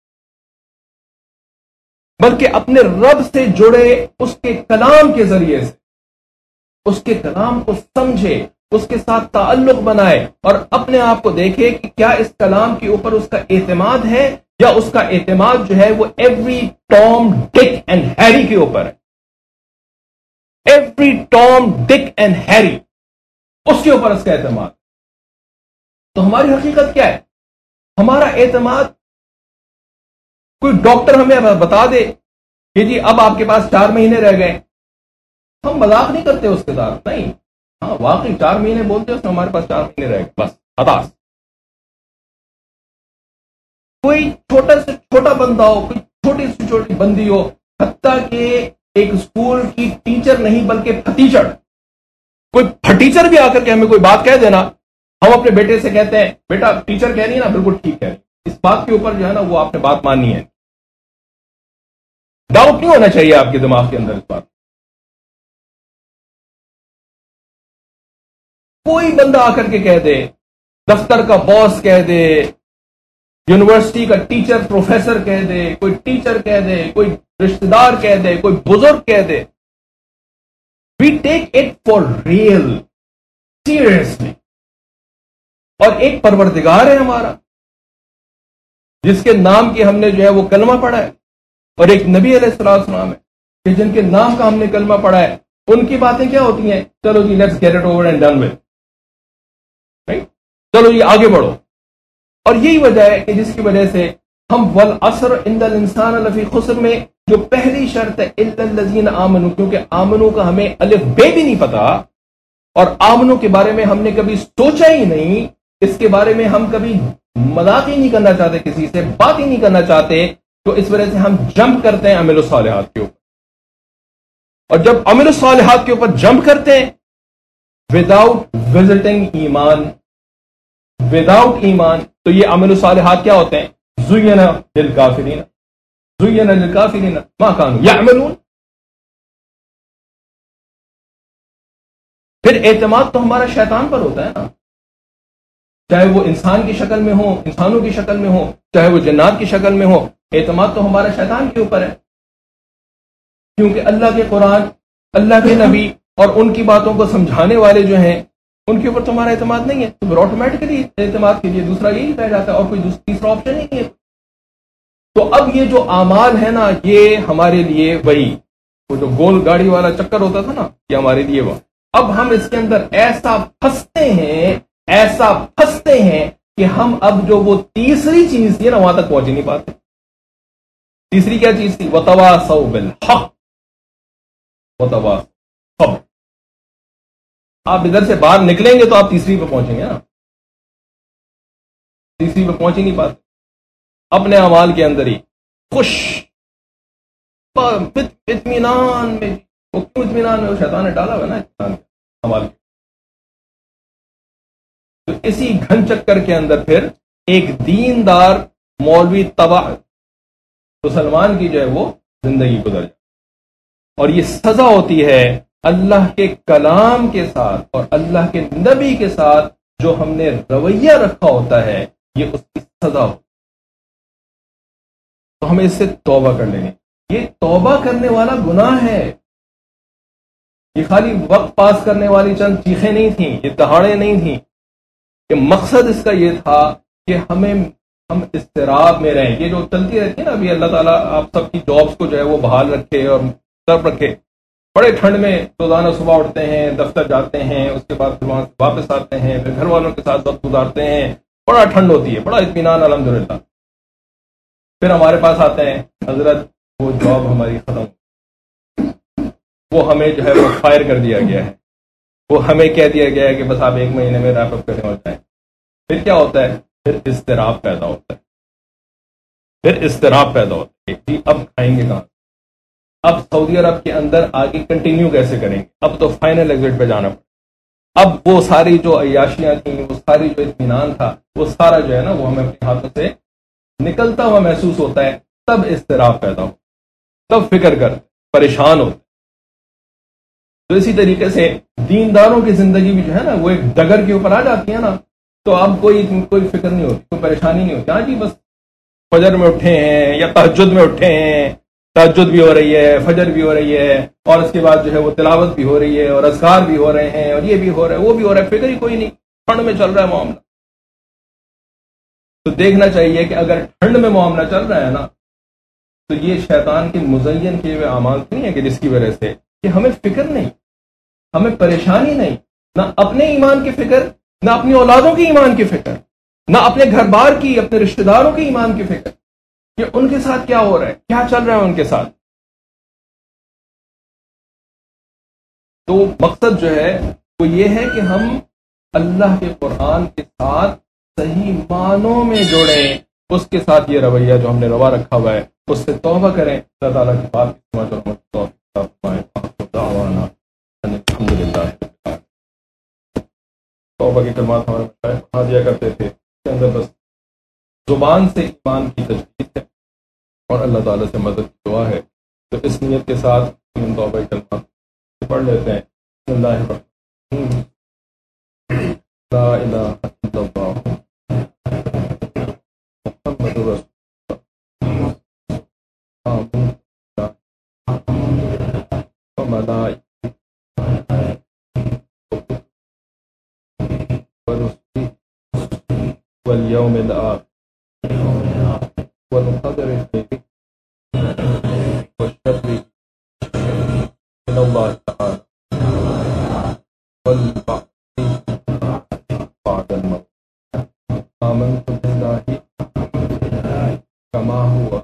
بلکہ اپنے رب سے جڑے، اس کے کلام کے ذریعے سے اس کے کلام کو سمجھے، اس کے ساتھ تعلق بنائے، اور اپنے آپ کو دیکھے کہ کیا اس کلام کے اوپر اس کا اعتماد ہے، یا اس کا اعتماد جو ہے وہ every Tom Dick and Harry کے اوپر ہے. Every Tom Dick and Harry, اس کے اوپر اس کا اعتماد. تو ہماری حقیقت کیا ہے؟ ہمارا اعتماد، کوئی ڈاکٹر ہمیں بتا دے کہ جی اب آپ کے پاس 4 مہینے رہ گئے، ہم مذاق نہیں کرتے اس کے ساتھ، نہیں، ہاں واقعی 4 مہینے بولتے ہیں، ہمارے پاس 4 مہینے رہ گئے، بس خلاص. کوئی چھوٹا سے چھوٹا بندہ ہو، کوئی چھوٹی سے چھوٹی بندی ہو، حتیٰ کہ ایک اسکول کی ٹیچر نہیں بلکہ پھٹیچر، کوئی پھٹیچر بھی آ کر کے ہمیں کوئی بات کہہ دینا، ہم اپنے بیٹے سے کہتے ہیں بیٹا ٹیچر کہہ رہی ہے نا بالکل ٹھیک ہے، اس بات کے اوپر جو ہے نا وہ آپ نے بات ماننی ہے. ڈاؤٹ نہیں ہونا چاہیے آپ کے دماغ کے اندر اس بات. کوئی بندہ آ کر کے کہہ دے، دفتر کا باس کہہ دے، یونیورسٹی کا ٹیچر پروفیسر کہہ دے، کوئی ٹیچر کہہ دے، کوئی رشتہ دار کہہ دے، کوئی بزرگ کہہ دے، we take it for real, seriously. اور ایک پروردگار ہے ہمارا جس کے نام کی ہم نے جو ہے وہ کلمہ پڑھا ہے، اور ایک نبی علیہ السلام ہے کہ جن کے نام کا ہم نے کلمہ پڑھا ہے. ان کی باتیں کیا ہوتی ہیں؟ چلو جی let's get it over and done with, چلو جی آگے بڑھو. اور یہی وجہ ہے کہ جس کی وجہ سے ہم والعصر ان الانسان لفی خسر میں جو پہلی شرط ہے الا الذین آمنوا، کیونکہ آمنو کا ہمیں الف بے بھی نہیں پتا، اور آمنو کے بارے میں ہم نے کبھی سوچا ہی نہیں، اس کے بارے میں ہم کبھی مذاق ہی نہیں کرنا چاہتے، کسی سے بات ہی نہیں کرنا چاہتے، تو اس وجہ سے ہم جمپ کرتے ہیں عمل الصالحات کے اوپر. اور جب عمل الصالحات کے اوپر جمپ کرتے ہیں وداؤٹ وزٹنگ ایمان، وداؤٹ ایمان، تو یہ عمل الصالحات کیا ہوتے ہیں؟ زین للکافرین، زین للکافرین ما کانوا یعملون. پھر اعتماد تو ہمارا شیطان پر ہوتا ہے نا، چاہے وہ انسان کی شکل میں ہو، انسانوں کی شکل میں ہو، چاہے وہ جنات کی شکل میں ہو، اعتماد تو ہمارا شیطان کے اوپر ہے. کیونکہ اللہ کے قرآن، اللہ کے نبی اور ان کی باتوں کو سمجھانے والے جو ہیں ان کے اوپر تو ہمارا اعتماد نہیں ہے، تو پھر آٹومیٹکلی اعتماد کے لیے دوسرا یہی رہ جاتا ہے، اور کوئی تیسرا آپشن ہی نہیں ہے. تو اب یہ جو اعمال ہے نا، یہ ہمارے لیے وہی وہ جو گول گاڑی والا چکر ہوتا تھا نا، یہ ہمارے لیے وہ. اب ہم اس کے اندر ایسا پھنستے ہیں کہ ہم اب جو وہ تیسری چیز تھی نا وہاں تک پہنچ ہی نہیں پاتے. تیسری کیا چیز تھی؟ وتواصوا بالحق وتواصوا. آپ ادھر سے باہر نکلیں گے تو آپ تیسری پہ پہنچیں گے نا، تیسری پہ پہنچ ہی نہیں پاتے. اپنے اعمال کے اندر ہی خوش اطمینان میں، وہ کیوں اطمینان میں؟ وہ شیطان نے ڈالا ہوا نا اعمال. تو اسی گھن چکر کے اندر پھر ایک دیندار مولوی تبع مسلمان کی جو ہے وہ زندگی گزر جائے. اور یہ سزا ہوتی ہے اللہ کے کلام کے ساتھ اور اللہ کے نبی کے ساتھ جو ہم نے رویہ رکھا ہوتا ہے، یہ اس کی سزا ہوتی ہے. تو ہمیں اس سے توبہ کر لیں. یہ توبہ کرنے والا گناہ ہے، یہ خالی وقت پاس کرنے والی چند چیخیں نہیں تھیں، یہ دہاڑیں نہیں تھیں. کہ مقصد اس کا یہ تھا کہ ہم اضطراب میں رہیں. یہ جو چلتی رہتی ہے نا ابھی، اللہ تعالیٰ آپ سب کی جابس کو جو ہے وہ بحال رکھے اور طرف رکھے. بڑے ٹھنڈ میں روزانہ صبح اٹھتے ہیں، دفتر جاتے ہیں، اس کے بعد پھر وہاں سے واپس آتے ہیں، پھر گھر والوں کے ساتھ وقت گزارتے ہیں، بڑا ٹھنڈ ہوتی ہے، بڑا اطمینان الحمدللہ. پھر ہمارے پاس آتے ہیں حضرت وہ جاب ہماری ختم، وہ ہمیں جو ہے وہ فائر کر دیا گیا ہے، وہ ہمیں کہہ دیا گیا ہے کہ بس آپ 1 مہینے میں ریپ اپ کرنے ہوتا ہے. پھر کیا ہوتا ہے؟ پھر اضطراب پیدا ہوتا ہے. پھر اضطراب پیدا ہوتا ہے کہ اب کھائیں گے کہاں، اب سعودی عرب کے اندر آگے کنٹینیو کیسے کریں گے، اب تو فائنل ایگزٹ پہ جانا پڑا، اب وہ ساری جو عیاشیاں تھیں، وہ ساری جو اطمینان تھا، وہ سارا جو ہے نا وہ ہمیں اپنے ہاتھوں سے نکلتا ہوا محسوس ہوتا ہے، تب اضطراب پیدا ہو، تب فکر کرتے پریشان ہوتے۔ تو اسی طریقے سے دینداروں کی زندگی بھی جو ہے نا وہ ایک ڈگر کے اوپر آ جاتی ہے نا، تو اب کوئی فکر نہیں ہوتی، کوئی پریشانی نہیں ہوتی، ہاں جی بس فجر میں اٹھے ہیں یا تہجد میں اٹھے ہیں، تہجد بھی ہو رہی ہے، فجر بھی ہو رہی ہے، اور اس کے بعد جو ہے وہ تلاوت بھی ہو رہی ہے، اور اذکار بھی ہو رہے ہیں، اور یہ بھی ہو رہا ہے، وہ بھی ہو رہا ہے، فکر ہی کوئی نہیں، ٹھنڈ میں چل رہا ہے معاملہ۔ تو دیکھنا چاہیے کہ اگر ٹھنڈ میں معاملہ چل رہا ہے نا، تو یہ شیطان کے مزین کیے ہوئے اعمال نہیں ہے کہ جس کی وجہ سے کہ ہمیں فکر نہیں، ہمیں پریشانی نہیں، نہ اپنے ایمان کی فکر، نہ اپنی اولادوں کی ایمان کی فکر، نہ اپنے گھر بار کی، اپنے رشتہ داروں کی ایمان کی فکر کہ ان کے ساتھ کیا ہو رہا ہے، کیا چل رہا ہے ان کے ساتھ۔ تو مقصد جو ہے وہ یہ ہے کہ ہم اللہ کے قرآن کے ساتھ صحیح معنوں میں جڑیں، اس کے ساتھ یہ رویہ جو ہم نے روا رکھا ہوا ہے اس سے توبہ کریں۔ اللہ تعالیٰ کی بات الحمدللہ توبہ کی کلمات ہمارے پڑھا دیا کرتے تھے، اس کے اندر بس زبان سے ایمان کی تجدید ہے اور اللہ تعالیٰ سے مدد کی دعا ہے۔ تو اس نیت کے ساتھ ہم توبہ کی کلمات پڑھ لیتے ہیں۔ بسم اللہ الرحمن الرحیم، لا الہ الا اللہ محمد رسول واليوم الآخر والقدر خيره والشر من الله تعالى والبعث بعد الموت آمنت بالله كما هو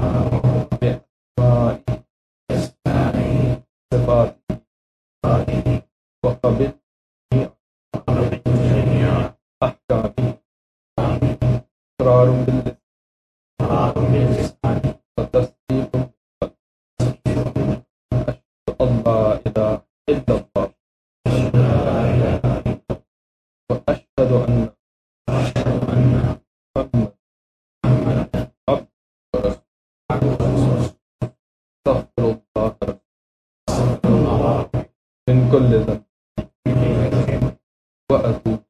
بأسمائه صفاته وقبلت أحكامه إقرار باللسان وتصديق بالقلب أشهد أن لا إله إلا الله وأشهد أن محمد عبده ورسوله استغفر الله من كل ذنب وأتوب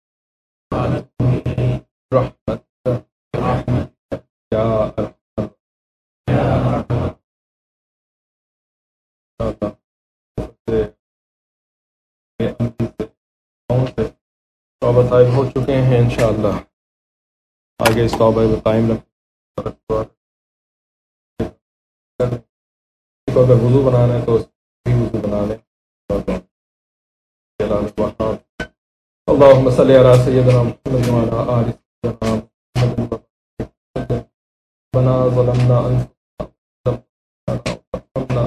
رحمتك یا ارحم توبہ طائب ہو چکے ہیں انشاءاللہ، آگے اس توبہ کو قائم رکھیں۔ اگر وضو بنانا ہے تو بھی وضو بنا لیں۔ اللهم صل على سيدنا محمد وعلى آل سيدنا محمد ربنا ظلمنا أنفسنا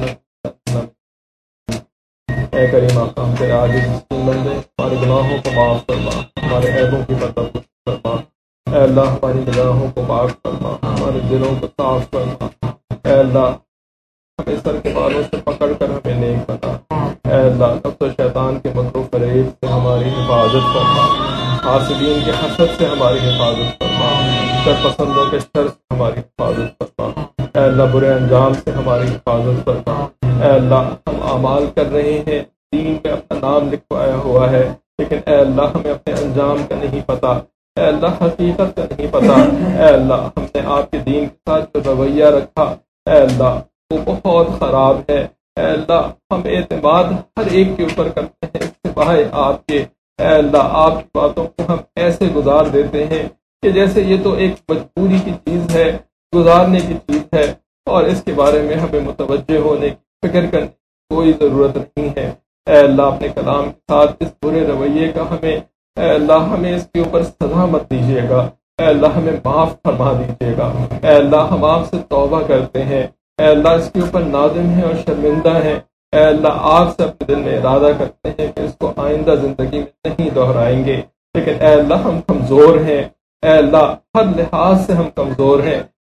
اے کریم آقا ہم تیرے عاجز مسکین بندے، ہمارے گناہوں کو معاف فرما، ہمارے عیبوں کی پردہ فرما، اے اللہ ہماری نگاہوں کو پاک فرما، ہمارے دلوں کو صاف فرما، اے اللہ ہمیں سر کے بالوں سے پکڑ کر ہمیں نیک بنا، اے اللہ نفس و شیطان کے مکر و فریب سے ہماری حفاظت فرما، حاسدین کے حسد سے ہماری حفاظت فرما، شر پسندوں کے شر سے ہماری حفاظت فرما، اے اللہ برے انجام سے ہماری حفاظت فرما، اے اللہ ہم اعمال کر رہے ہیں، دین میں اپنا نام لکھوایا ہوا ہے، لیکن اے اللہ ہمیں اپنے انجام کا نہیں پتہ، اے اللہ حقیقت کا نہیں پتہ، اے اللہ ہم نے آپ کے دین کے ساتھ جو رویہ رکھا اے اللہ وہ بہت خراب ہے، اے اللہ ہم اعتماد ہر ایک کے اوپر کرتے ہیں سوائے آپ کے، اے اللہ آپ کی باتوں کو ہم ایسے گزار دیتے ہیں کہ جیسے یہ تو ایک مجبوری کی چیز ہے، گزارنے کی چیز ہے، اور اس کے بارے میں ہمیں متوجہ ہونے کی فکر کرنے کی کوئی ضرورت نہیں ہے۔ اے اللہ اپنے کلام کے ساتھ اس برے رویے کا ہمیں اے اللہ ہمیں اس کے اوپر سزا مت دیجیے گا، اے اللہ ہمیں معاف فرما دیجیے گا، اے اللہ ہم آپ سے توبہ کرتے ہیں، اے اللہ اس کے اوپر نادم ہیں اور شرمندہ ہیں، اے اللہ آپ سے اپنے دل میں ارادہ کرتے ہیں کہ اس کو آئندہ زندگی میں نہیں دہرائیں گے، لیکن اے اللہ ہم کمزور ہیں، اے اللہ ہر لحاظ سے ہم کمزور ہیں،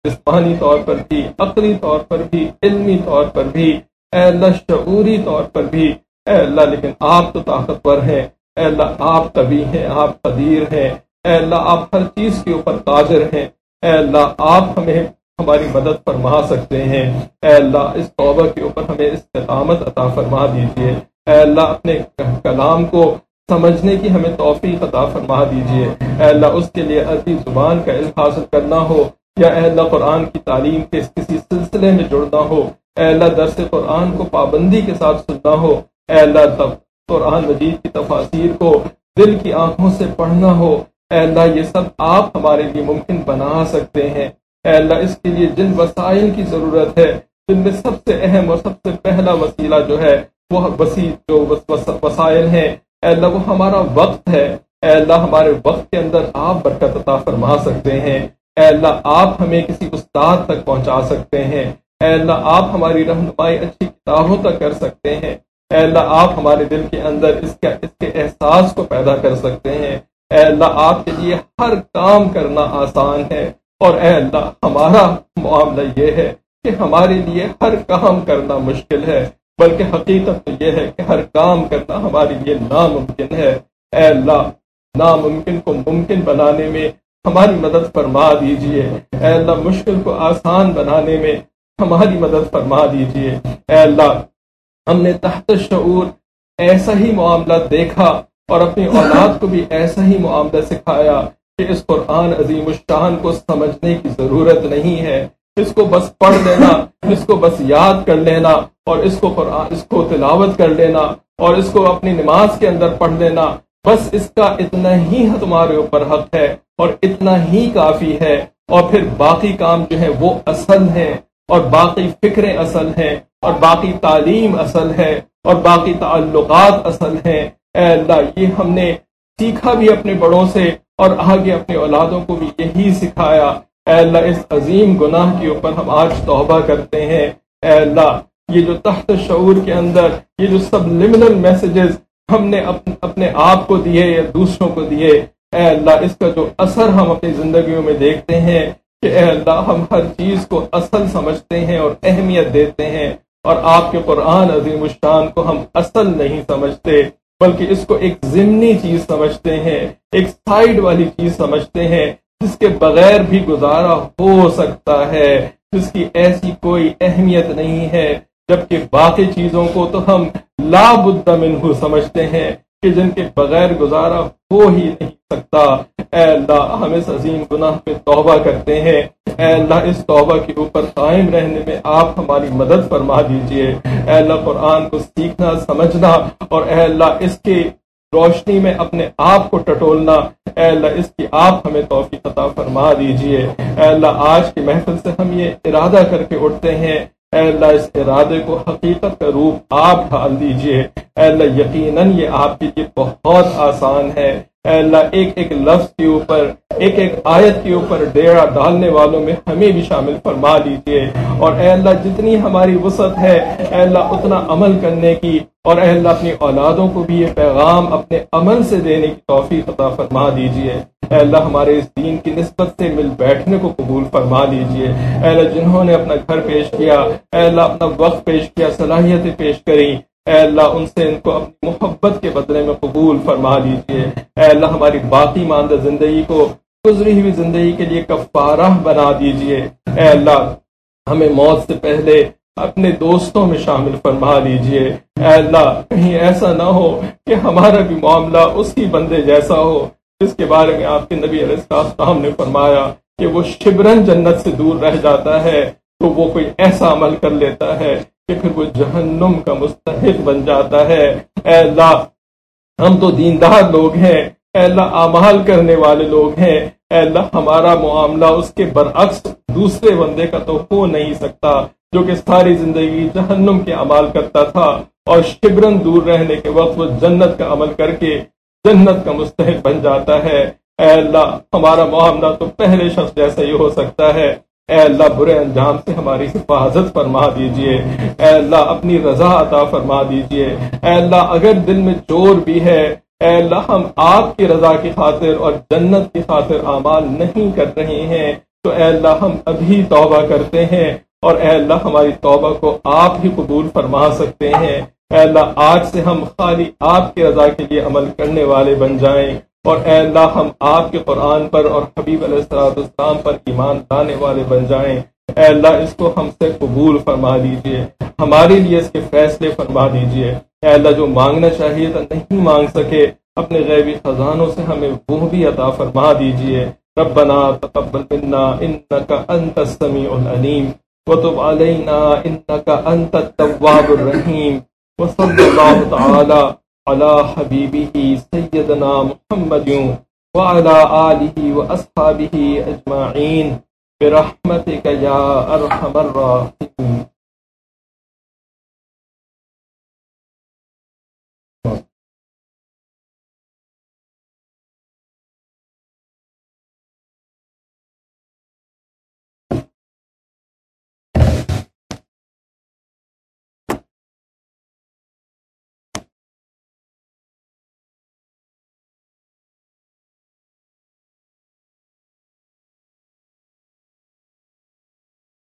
جسمانی طور پر بھی، عقلی طور پر بھی، علمی طور پر بھی، اے اللہ شعوری طور پر بھی، اے اللہ لیکن آپ تو طاقتور ہیں، اے اللہ آپ قوی ہیں، آپ قدیر ہیں، اے اللہ آپ ہر چیز کے اوپر قادر ہیں، اے اللہ آپ ہمیں ہماری مدد فرما سکتے ہیں، اے اللہ اس توبہ کے اوپر ہمیں استقامت عطا فرما دیجیے، اے اللہ اپنے کلام کو سمجھنے کی ہمیں توفیق عطا فرما دیجیے، اے اللہ اس کے لیے عربی زبان کا علم حاصل کرنا ہو یا اے اللہ قرآن کی تعلیم کے کسی سلسلے میں جڑنا ہو، اے اللہ درس قرآن کو پابندی کے ساتھ سننا ہو، اے اللہ قرآن مجید کی تفاسیر کو دل کی آنکھوں سے پڑھنا ہو، اے اللہ یہ سب آپ ہمارے لیے ممکن بنا سکتے ہیں، اے اللہ اس کے لیے جن وسائل کی ضرورت ہے، جن میں سب سے اہم اور سب سے پہلا وسیلہ جو ہے وہ وسائل ہیں، اے اللہ وہ ہمارا وقت ہے، اے اللہ ہمارے وقت کے اندر آپ برکت عطا فرما سکتے ہیں، اے اللہ آپ ہمیں کسی استاد تک پہنچا سکتے ہیں، اے اللہ آپ ہماری رہنمائی اچھی کتابوں تک کر سکتے ہیں، اے اللہ آپ ہمارے دل کے اندر اس کے احساس کو پیدا کر سکتے ہیں، اے اللہ آپ کے لیے ہر کام کرنا آسان ہے، اور اے اللہ ہمارا معاملہ یہ ہے کہ ہمارے لیے ہر کام کرنا مشکل ہے، بلکہ حقیقت تو یہ ہے کہ ہر کام کرنا ہمارے لیے ناممکن ہے، اے اللہ ناممکن کو ممکن بنانے میں ہماری مدد فرما دیجئے، اے اللہ مشکل کو آسان بنانے میں ہماری مدد فرما دیجئے، اے اللہ ہم نے تحت شعور ایسا ہی معاملہ دیکھا اور اپنی اولاد کو بھی ایسا ہی معاملہ سکھایا کہ اس قرآن عظیم الشان کو سمجھنے کی ضرورت نہیں ہے، اس کو بس پڑھ لینا، اس کو بس یاد کر لینا، اور اس کو تلاوت کر لینا، اور اس کو اپنی نماز کے اندر پڑھ لینا، بس اس کا اتنا ہی تمہارے اوپر حق ہے اور اتنا ہی کافی ہے، اور پھر باقی کام جو ہے وہ اصل ہیں، اور باقی فکریں اصل ہیں، اور باقی تعلیم اصل ہے، اور باقی تعلقات اصل ہیں، اے اللہ یہ ہم نے سیکھا بھی اپنے بڑوں سے اور آگے اپنے اولادوں کو بھی یہی سکھایا، اے اللہ اس عظیم گناہ کے اوپر ہم آج توبہ کرتے ہیں، اے اللہ یہ جو تحت شعور کے اندر یہ جو سبلیمنل میسیجز ہم نے اپنے آپ کو دیے یا دوسروں کو دیے، اے اللہ اس کا جو اثر ہم اپنی زندگیوں میں دیکھتے ہیں کہ اے اللہ ہم ہر چیز کو اصل سمجھتے ہیں اور اہمیت دیتے ہیں، اور آپ کے قرآن عظیم الشان کو ہم اصل نہیں سمجھتے، بلکہ اس کو ایک ضمنی چیز سمجھتے ہیں، ایک سائیڈ والی چیز سمجھتے ہیں، جس کے بغیر بھی گزارا ہو سکتا ہے، جس کی ایسی کوئی اہمیت نہیں ہے، جبکہ باقی چیزوں کو تو ہم لا بد منہ سمجھتے ہیں کہ جن کے بغیر گزارا ہو ہی نہیں سکتا۔ اے اللہ ہم اس عظیم گناہ پہ توبہ کرتے ہیں، اے اللہ اس توبہ کے اوپر قائم رہنے میں آپ ہماری مدد فرما دیجئے، اے اللہ قرآن کو سیکھنا سمجھنا، اور اے اللہ اس کی روشنی میں اپنے آپ کو ٹٹولنا، اے اللہ اس کی آپ ہمیں توفیق عطا فرما دیجئے۔ اے اللہ آج کی محفل سے ہم یہ ارادہ کر کے اٹھتے ہیں، اے اللہ اس ارادے کو حقیقت کا روپ آپ ڈھال دیجئے، اے اللہ یقیناً یہ آپ کے لیے بہت آسان ہے، اے اللہ ایک ایک لفظ کے اوپر ایک ایک آیت کے اوپر ڈیرا ڈالنے والوں میں ہمیں بھی شامل فرما لیجئے، اور اے اللہ جتنی ہماری وسعت ہے اے اللہ اتنا عمل کرنے کی، اور اے اللہ اپنی اولادوں کو بھی یہ پیغام اپنے عمل سے دینے کی توفیق عطا فرما دیجئے، اے اللہ ہمارے اس دین کی نسبت سے مل بیٹھنے کو قبول فرما لیجئے، اے اللہ جنہوں نے اپنا گھر پیش کیا، اے اللہ اپنا وقت پیش کیا، صلاحیتیں پیش کریں، اے اللہ ان سے ان کو اپنی محبت کے بدلے میں قبول فرما لیجئے، اے اللہ ہماری باقی ماندہ زندگی کو گزری ہوئی زندگی کے لیے کفارہ بنا دیجئے، اے اللہ ہمیں موت سے پہلے اپنے دوستوں میں شامل فرما لیجئے، اے اللہ کہیں ایسا نہ ہو کہ ہمارا بھی معاملہ اسی بندے جیسا ہو جس کے بارے میں آپ کے نبی علیہ السلام نے فرمایا کہ وہ شبرن جنت سے دور رہ جاتا ہے تو وہ کوئی ایسا عمل کر لیتا ہے کہ پھر وہ جہنم کا مستحق بن جاتا ہے۔ اے اللہ ہم تو دیندار لوگ ہیں، اے اللہ اعمال کرنے والے لوگ ہیں، اے اللہ ہمارا معاملہ اس کے برعکس دوسرے بندے کا تو ہو نہیں سکتا جو کہ ساری زندگی جہنم کے اعمال کرتا تھا اور شبرن دور رہنے کے وقت وہ جنت کا عمل کر کے جنت کا مستحق بن جاتا ہے۔ اے اللہ ہمارا معاملہ تو پہلے شخص جیسا ہی ہو سکتا ہے، اے اللہ برے انجام سے ہماری حفاظت فرما دیجئے، اے اللہ اپنی رضا عطا فرما دیجئے، اے اللہ اگر دل میں چور بھی ہے اے اللہ ہم آپ کی رضا کی خاطر اور جنت کی خاطر اعمال نہیں کر رہے ہیں، تو اے اللہ ہم ابھی توبہ کرتے ہیں، اور اے اللہ ہماری توبہ کو آپ ہی قبول فرما سکتے ہیں۔ اے اللہ آج سے ہم خالی آپ کی رضا کے لیے عمل کرنے والے بن جائیں، اور اے اللہ ہم آپ کے قرآن پر اور حبیب علیہ السلام پر ایمان لانے والے بن جائیں۔ اے اللہ اس کو ہم سے قبول فرما دیجئے، ہمارے لیے اس کے فیصلے فرما دیجئے۔ اے اللہ جو مانگنا چاہیے تو نہیں مانگ سکے، اپنے غیبی خزانوں سے ہمیں وہ بھی عطا فرما دیجئے۔ ربنا تقبل منا انك انت السميع العليم وتب علينا انك انت التواب الرحيم، وصلى الله تعالى على حبيبه سيدنا محمد وعلى آله وأصحابه أجمعين برحمتك يا أرحم الراحمين۔